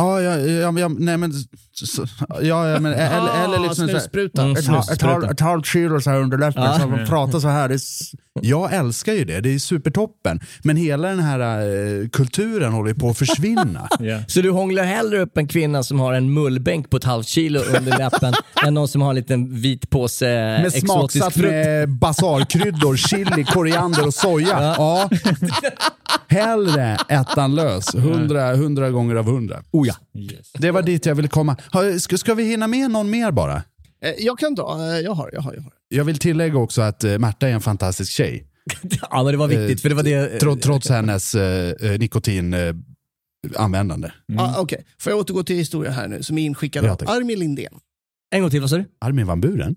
Eller liksom ett halvt kilo så här under läppen, så de pratar så här. Jag älskar ju det, det är supertoppen. Men hela den här kulturen håller på att försvinna. Så du hånglar hellre upp en kvinna som har en mullbänk på ett halvt kilo under läppen än någon som har en liten vit påse med smaksatt med basarkryddor, chili, koriander och soja. Ja. Hellre ettan lös. 100 gånger av 100. Oh ja. Yes. Det var dit jag ville komma. Ska vi hinna med någon mer bara? Jag kan dra. Jag har. Jag vill tillägga också att Märta är en fantastisk tjej. Ja, men det var viktigt. För det var det, trots hennes nikotinanvändande. Okej. Får jag återgå till historien här nu som är inskickad av Armin Lindén. En gång till, vad sa du? Armin van Buren?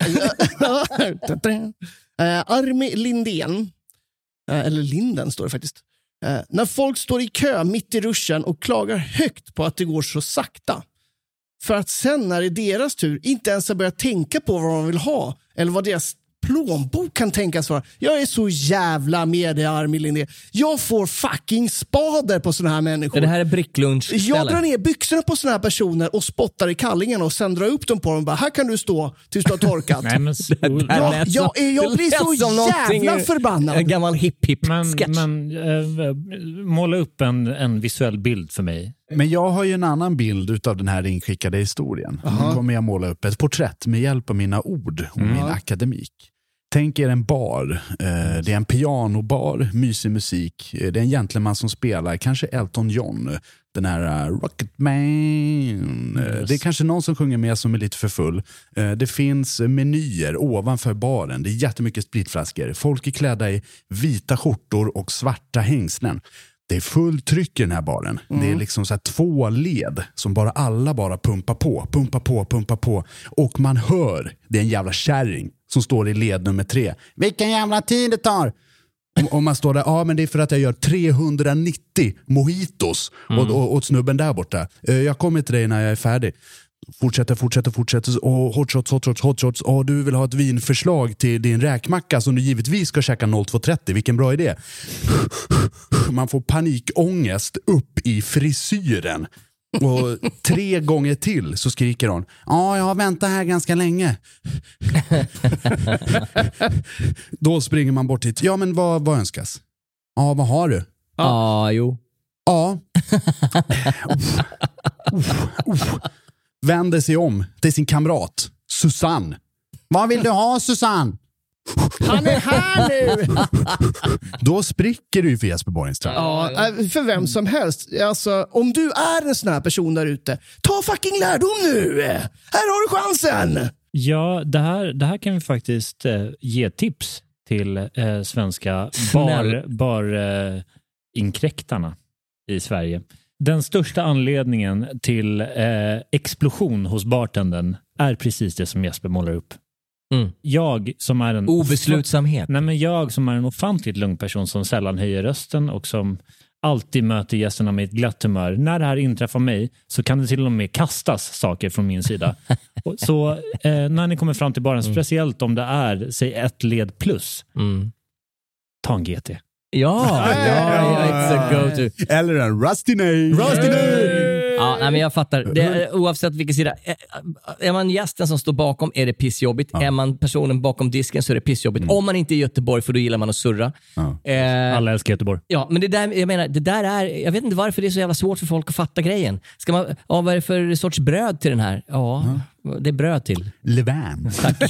Armin Lindén, eller Linden står det faktiskt. När folk står i kö mitt i ruschen och klagar högt på att det går så sakta. För att sen när det är deras tur inte ens börja tänka på vad de vill ha eller vad deras plånbok kan tänkas vara. Jag är så jävla med det, Armin Lindén. Jag får fucking spader på såna här människor. Det här är bricklunch. Jag drar ner byxorna på såna här personer och spottar i kallingen och sen drar upp dem på dem och bara, här kan du stå tills du har torkat. Nej, men jag blir så jävla förbannad. En gammal hip-sketch. Men måla upp en visuell bild för mig. Men jag har ju en annan bild utav den här inskickade historien. Nu kommer jag måla upp ett porträtt med hjälp av mina ord och min akademik. Tänk er en bar. Det är en pianobar, mysig musik. Det är en gentleman som spelar, kanske Elton John. Den här Rocketman. Det är kanske någon som sjunger med som är lite för full. Det finns menyer ovanför baren. Det är jättemycket spritflaskor. Folk är klädda i vita skjortor och svarta hängslen. Det är full tryck i den här baren. Det är liksom så här 2 led som alla bara pumpar på. Och man hör, det är en jävla kärring som står i led nummer 3. Vilken jävla tid det tar! Och man står där, men det är för att jag gör 390 mojitos åt snubben där borta. Jag kommer till dig när jag är färdig. Fortsätter. Och hot shots. Och du vill ha ett vinförslag till din räkmacka som du givetvis ska käka 0230. Vilken bra idé. Man får panikångest upp i frisyren. Och 3 gånger till så skriker hon: jag har väntat här ganska länge. Då springer man bort hit. Ja, men vad önskas? Vad har du? Jo. Ja. Vänder sig om till sin kamrat Susanne. Vad vill du ha, Susanne? Han är här nu! Då spricker du ju för Jesper Borgenstrand. Ja, för vem som helst. Alltså, om du är en sån här person där ute, ta fucking lärdom nu! Här har du chansen! Ja, det här kan vi faktiskt ge tips till svenska barinkräktarna i Sverige. Den största anledningen till explosion hos bartendern är precis det som Jesper målar upp. Jag som är en obeslutsamhet. Jag som är en ofantligt lugn person som sällan höjer rösten och som alltid möter gästerna med ett glatt humör. När det här inträffar mig så kan det till och med kastas saker från min sida. Så när ni kommer fram till baren, speciellt om det är, säg 1 led plus, ta en GT. Ja, it's a go-to. Eller en Rusty Nail. Ja, men jag fattar. Oavsett vilken sida. Är man gästen som står bakom är det pissjobbigt. Är man personen bakom disken så är det pissjobbigt. Om man inte är i Göteborg, för då gillar man att surra. Alla älskar Göteborg. Ja, men det där är, jag vet inte varför det är så jävla svårt för folk att fatta grejen. Ska man, vad är det för sorts bröd till den här? Det är bröd till. Levan. Tack.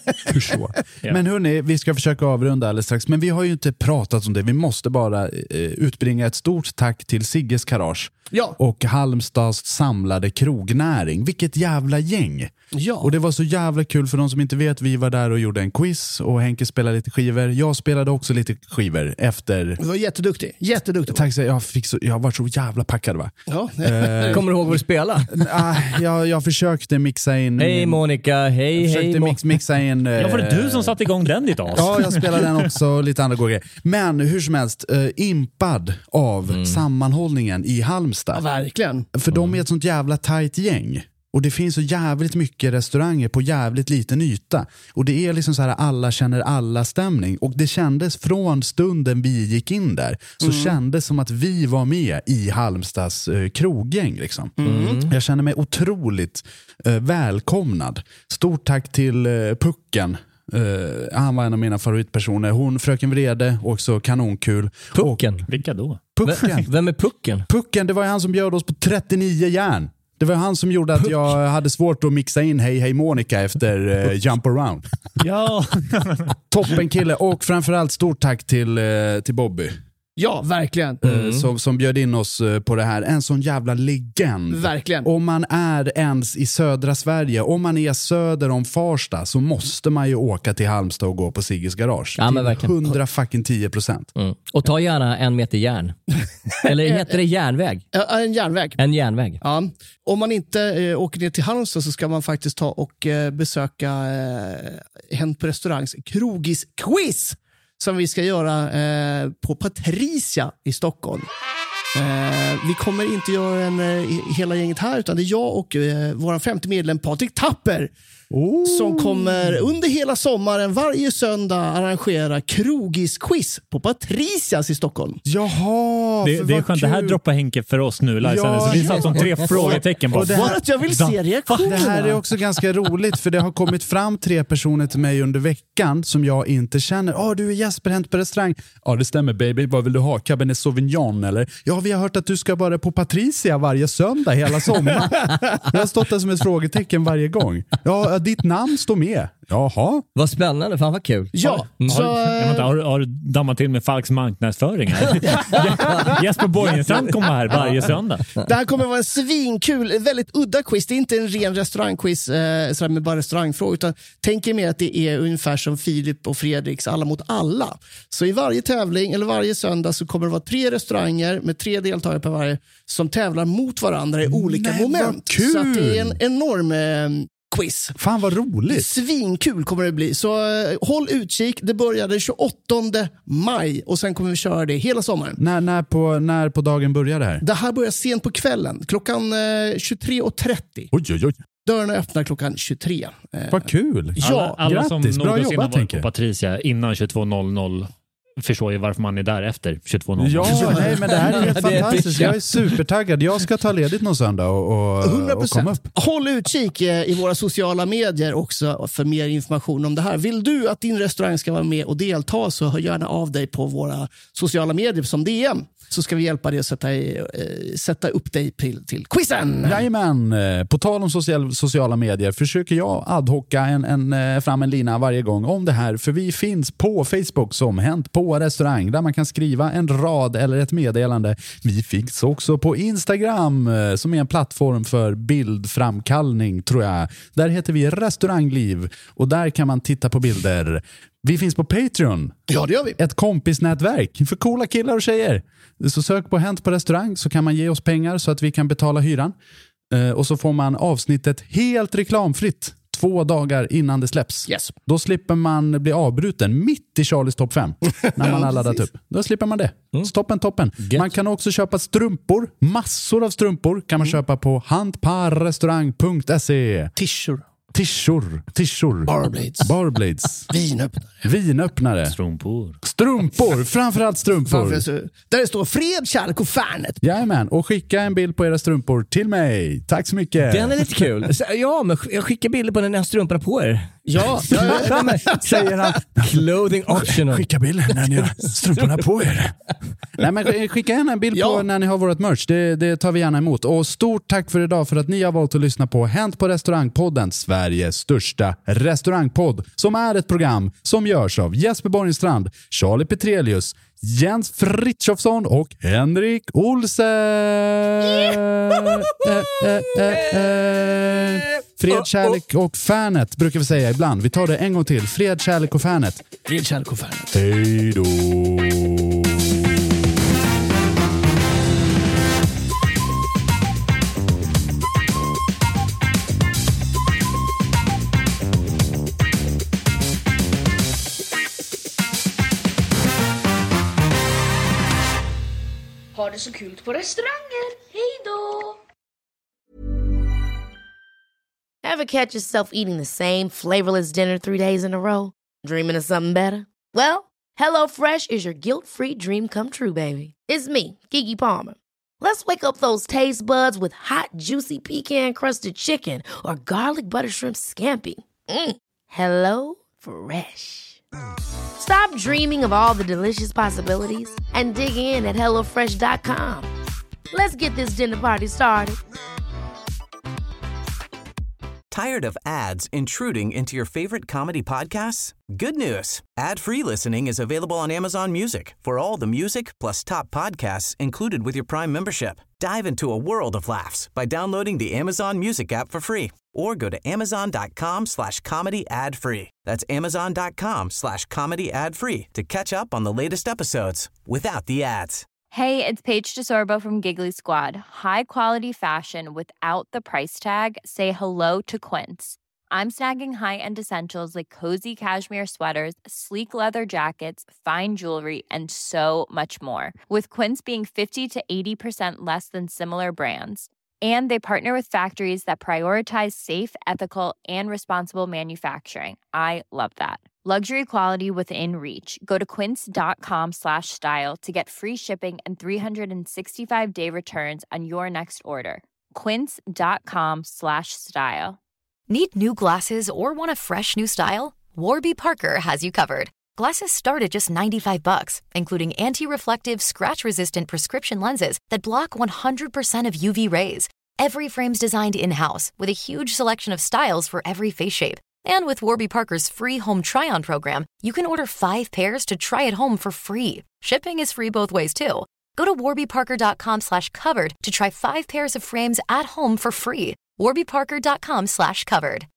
Men hörni, vi ska försöka avrunda alldeles strax. Men vi har ju inte pratat om det. Vi måste bara utbringa ett stort tack till Sigges Garage. Ja. Och Halmstads samlade krognäring. Vilket jävla gäng. Ja. Och det var så jävla kul. För de som inte vet, vi var där och gjorde en quiz. Och Henke spelade lite skivor. Jag spelade också lite skivor efter. Du var jätteduktig. Tack så jag var så jävla packad, va? Ja. Kommer du ihåg vad du spelade? Jag försökte mixa in. Hej Monica, hej. Mixa in. Var det du som satte igång den ditt as? Ja, jag spelade den också, lite andra grejer. Men hur som helst, impad av sammanhållningen i Halmstad. Ja, verkligen. För de är ett sånt jävla tajt gäng. Och det finns så jävligt mycket restauranger på jävligt liten yta. Och det är liksom så här, alla känner alla stämning. Och det kändes från stunden vi gick in där, så kändes som att vi var med i Halmstads kroggäng liksom. Jag känner mig otroligt välkomnad. Stort tack till Pucken. Han var en av mina favoritpersoner. Fröken Vrede, också kanonkul. Pucken? Vilka då? Pucken. Vem är Pucken? Pucken, det var han som bjöd oss på 39 järn. Det var han som gjorde att jag hade svårt att mixa in Hej Monica efter Jump Around. Ja. Toppen kille. Och framförallt stort tack till Bobby. Ja, verkligen. Som bjöd in oss på det här. En sån jävla legend. Verkligen. Om man är ens i södra Sverige, om man är söder om Farsta, så måste man ju åka till Halmstad och gå på Sigges garage. Ja, men verkligen. 110%. Och ta gärna 1 meter järn. Eller heter det järnväg? En järnväg. En järnväg. Ja. Om man inte åker ner till Halmstad så ska man faktiskt ta och besöka Hänt på restaurangs Krogis-quiz som vi ska göra på Patricia i Stockholm. Vi kommer inte göra en hela gänget här, utan det är jag och vår 5:e medlem Patrik Tapper som kommer under hela sommaren varje söndag arrangera Krogis-quiz på Patricias i Stockholm. Jaha, det är skönt. Det här droppar Henke för oss nu. Så vi satt som 3 frågetecken på. För att jag vill se reaktionerna. Det här är också ganska roligt, för det har kommit fram 3 personer till mig under veckan som jag inte känner. Du är Jesper, Hänt på restaurang. Ja, det stämmer baby. Vad vill du ha? Cabernet Sauvignon eller? Ja, vi har hört att du ska vara på Patricia varje söndag hela sommaren. Jag har stått där som ett frågetecken varje gång. Ja, ditt namn står med. Jaha. Vad spännande, fan vad kul. Ja. Har du dammat till med Falks marknadsföring här? Jesper Borgenstrand kommer här varje söndag. Det här kommer vara en svinkul, väldigt udda quiz. Det är inte en ren restaurangquiz med bara restaurangfrågor, utan tänk er mer att det är ungefär som Filip och Fredriks Alla mot alla. Så i varje tävling eller varje söndag så kommer det vara 3 restauranger med 3 deltagare per varje som tävlar mot varandra i olika moment. Kul. Så att det är en enorm quiz. Fan vad roligt. Svinkul kommer det bli. Så håll utkik. Det börjar den 28 maj och sen kommer vi köra det hela sommaren. När på dagen börjar det här? Det här börjar sent på kvällen. Klockan 23:30. Oj. Dörrarna öppnar klockan 23. Vad kul. Ja, alla grattis. som Bra någonsin jobbat, har varit på Patricia innan 22:00 förstår ju varför man är där efter 22:00. Ja, nej, men det här är helt fantastiskt. Jag är supertaggad. Jag ska ta ledigt någon söndag och 100%. Komma upp. Håll utkik i våra sociala medier också för mer information om det här. Vill du att din restaurang ska vara med och delta, så hör gärna av dig på våra sociala medier som DM. Så ska vi hjälpa dig att sätta upp dig till quizen. Jajamän. På tal om sociala medier försöker jag adhocka fram en lina varje gång om det här. För vi finns på Facebook som Hänt på restaurang, där man kan skriva en rad eller ett meddelande. Vi finns också på Instagram som är en plattform för bildframkallning, tror jag. Där heter vi Restaurangliv och där kan man titta på bilder. Vi finns på Patreon. Ja, det gör vi. Ett kompisnätverk för coola killar och tjejer. Så sök på Hänt på restaurang så kan man ge oss pengar så att vi kan betala hyran. Och så får man avsnittet helt reklamfritt 2 dagar innan det släpps. Yes. Då slipper man bli avbruten mitt i Charlies topp 5 när man har laddat upp. Då slipper man det. Toppen. Man kan också köpa strumpor. Massor av strumpor kan man köpa på handparrestaurang.se. Tishor. Barblades. Vinöppnare. Strumpor. Framförallt strumpor. Där det står fred, kärlek och fanet. Jajamän. Och skicka en bild på era strumpor till mig. Tack så mycket. Den är lite kul. Ja, men jag skickar bilder på när strumporna på er. Ja. Säger han. Clothing optional. Skicka bilder när ni har strumporna på er. Nej, men skicka en bild på när ni har vårt merch. Det tar vi gärna emot. Och stort tack för idag för att ni har valt att lyssna på Hänt på restaurangpodden, Sveriges största restaurangpodd, som är ett program som görs av Jesper Borgenstrand, Charlie Petrelius, Jens Frithiofsson och Henrik Olsen. Fred, kärlek och fanet brukar vi säga ibland. Vi tar det en gång till. Fred, kärlek och fanet. Fred, kärlek och fanet. Hej då. Ha det så kul på restauranger. Hej då! Ever catch yourself eating the same flavorless dinner 3 days in a row? Dreaming of something better? Well, HelloFresh is your guilt-free dream come true, baby. It's me, Keke Palmer. Let's wake up those taste buds with hot, juicy pecan-crusted chicken or garlic butter shrimp scampi. Hello Fresh. Stop dreaming of all the delicious possibilities and dig in at HelloFresh.com. Let's get this dinner party started. Tired of ads intruding into your favorite comedy podcasts? Good news. Ad-free listening is available on Amazon Music for all the music plus top podcasts included with your Prime membership. Dive into a world of laughs by downloading the Amazon Music app for free or go to amazon.com/comedy ad-free. That's amazon.com/comedy ad-free to catch up on the latest episodes without the ads. Hey, it's Paige DeSorbo from Giggly Squad. High quality fashion without the price tag. Say hello to Quince. I'm snagging high-end essentials like cozy cashmere sweaters, sleek leather jackets, fine jewelry, and so much more. With Quince being 50 to 80% less than similar brands. And they partner with factories that prioritize safe, ethical, and responsible manufacturing. I love that. Luxury quality within reach. Go to quince.com/style to get free shipping and 365-day returns on your next order. Quince.com/style. Need new glasses or want a fresh new style? Warby Parker has you covered. Glasses start at just $95, including anti-reflective, scratch-resistant prescription lenses that block 100% of UV rays. Every frame's designed in-house with a huge selection of styles for every face shape. And with Warby Parker's free home try-on program, you can order 5 pairs to try at home for free. Shipping is free both ways, too. Go to warbyparker.com/covered to try 5 pairs of frames at home for free. warbyparker.com/covered.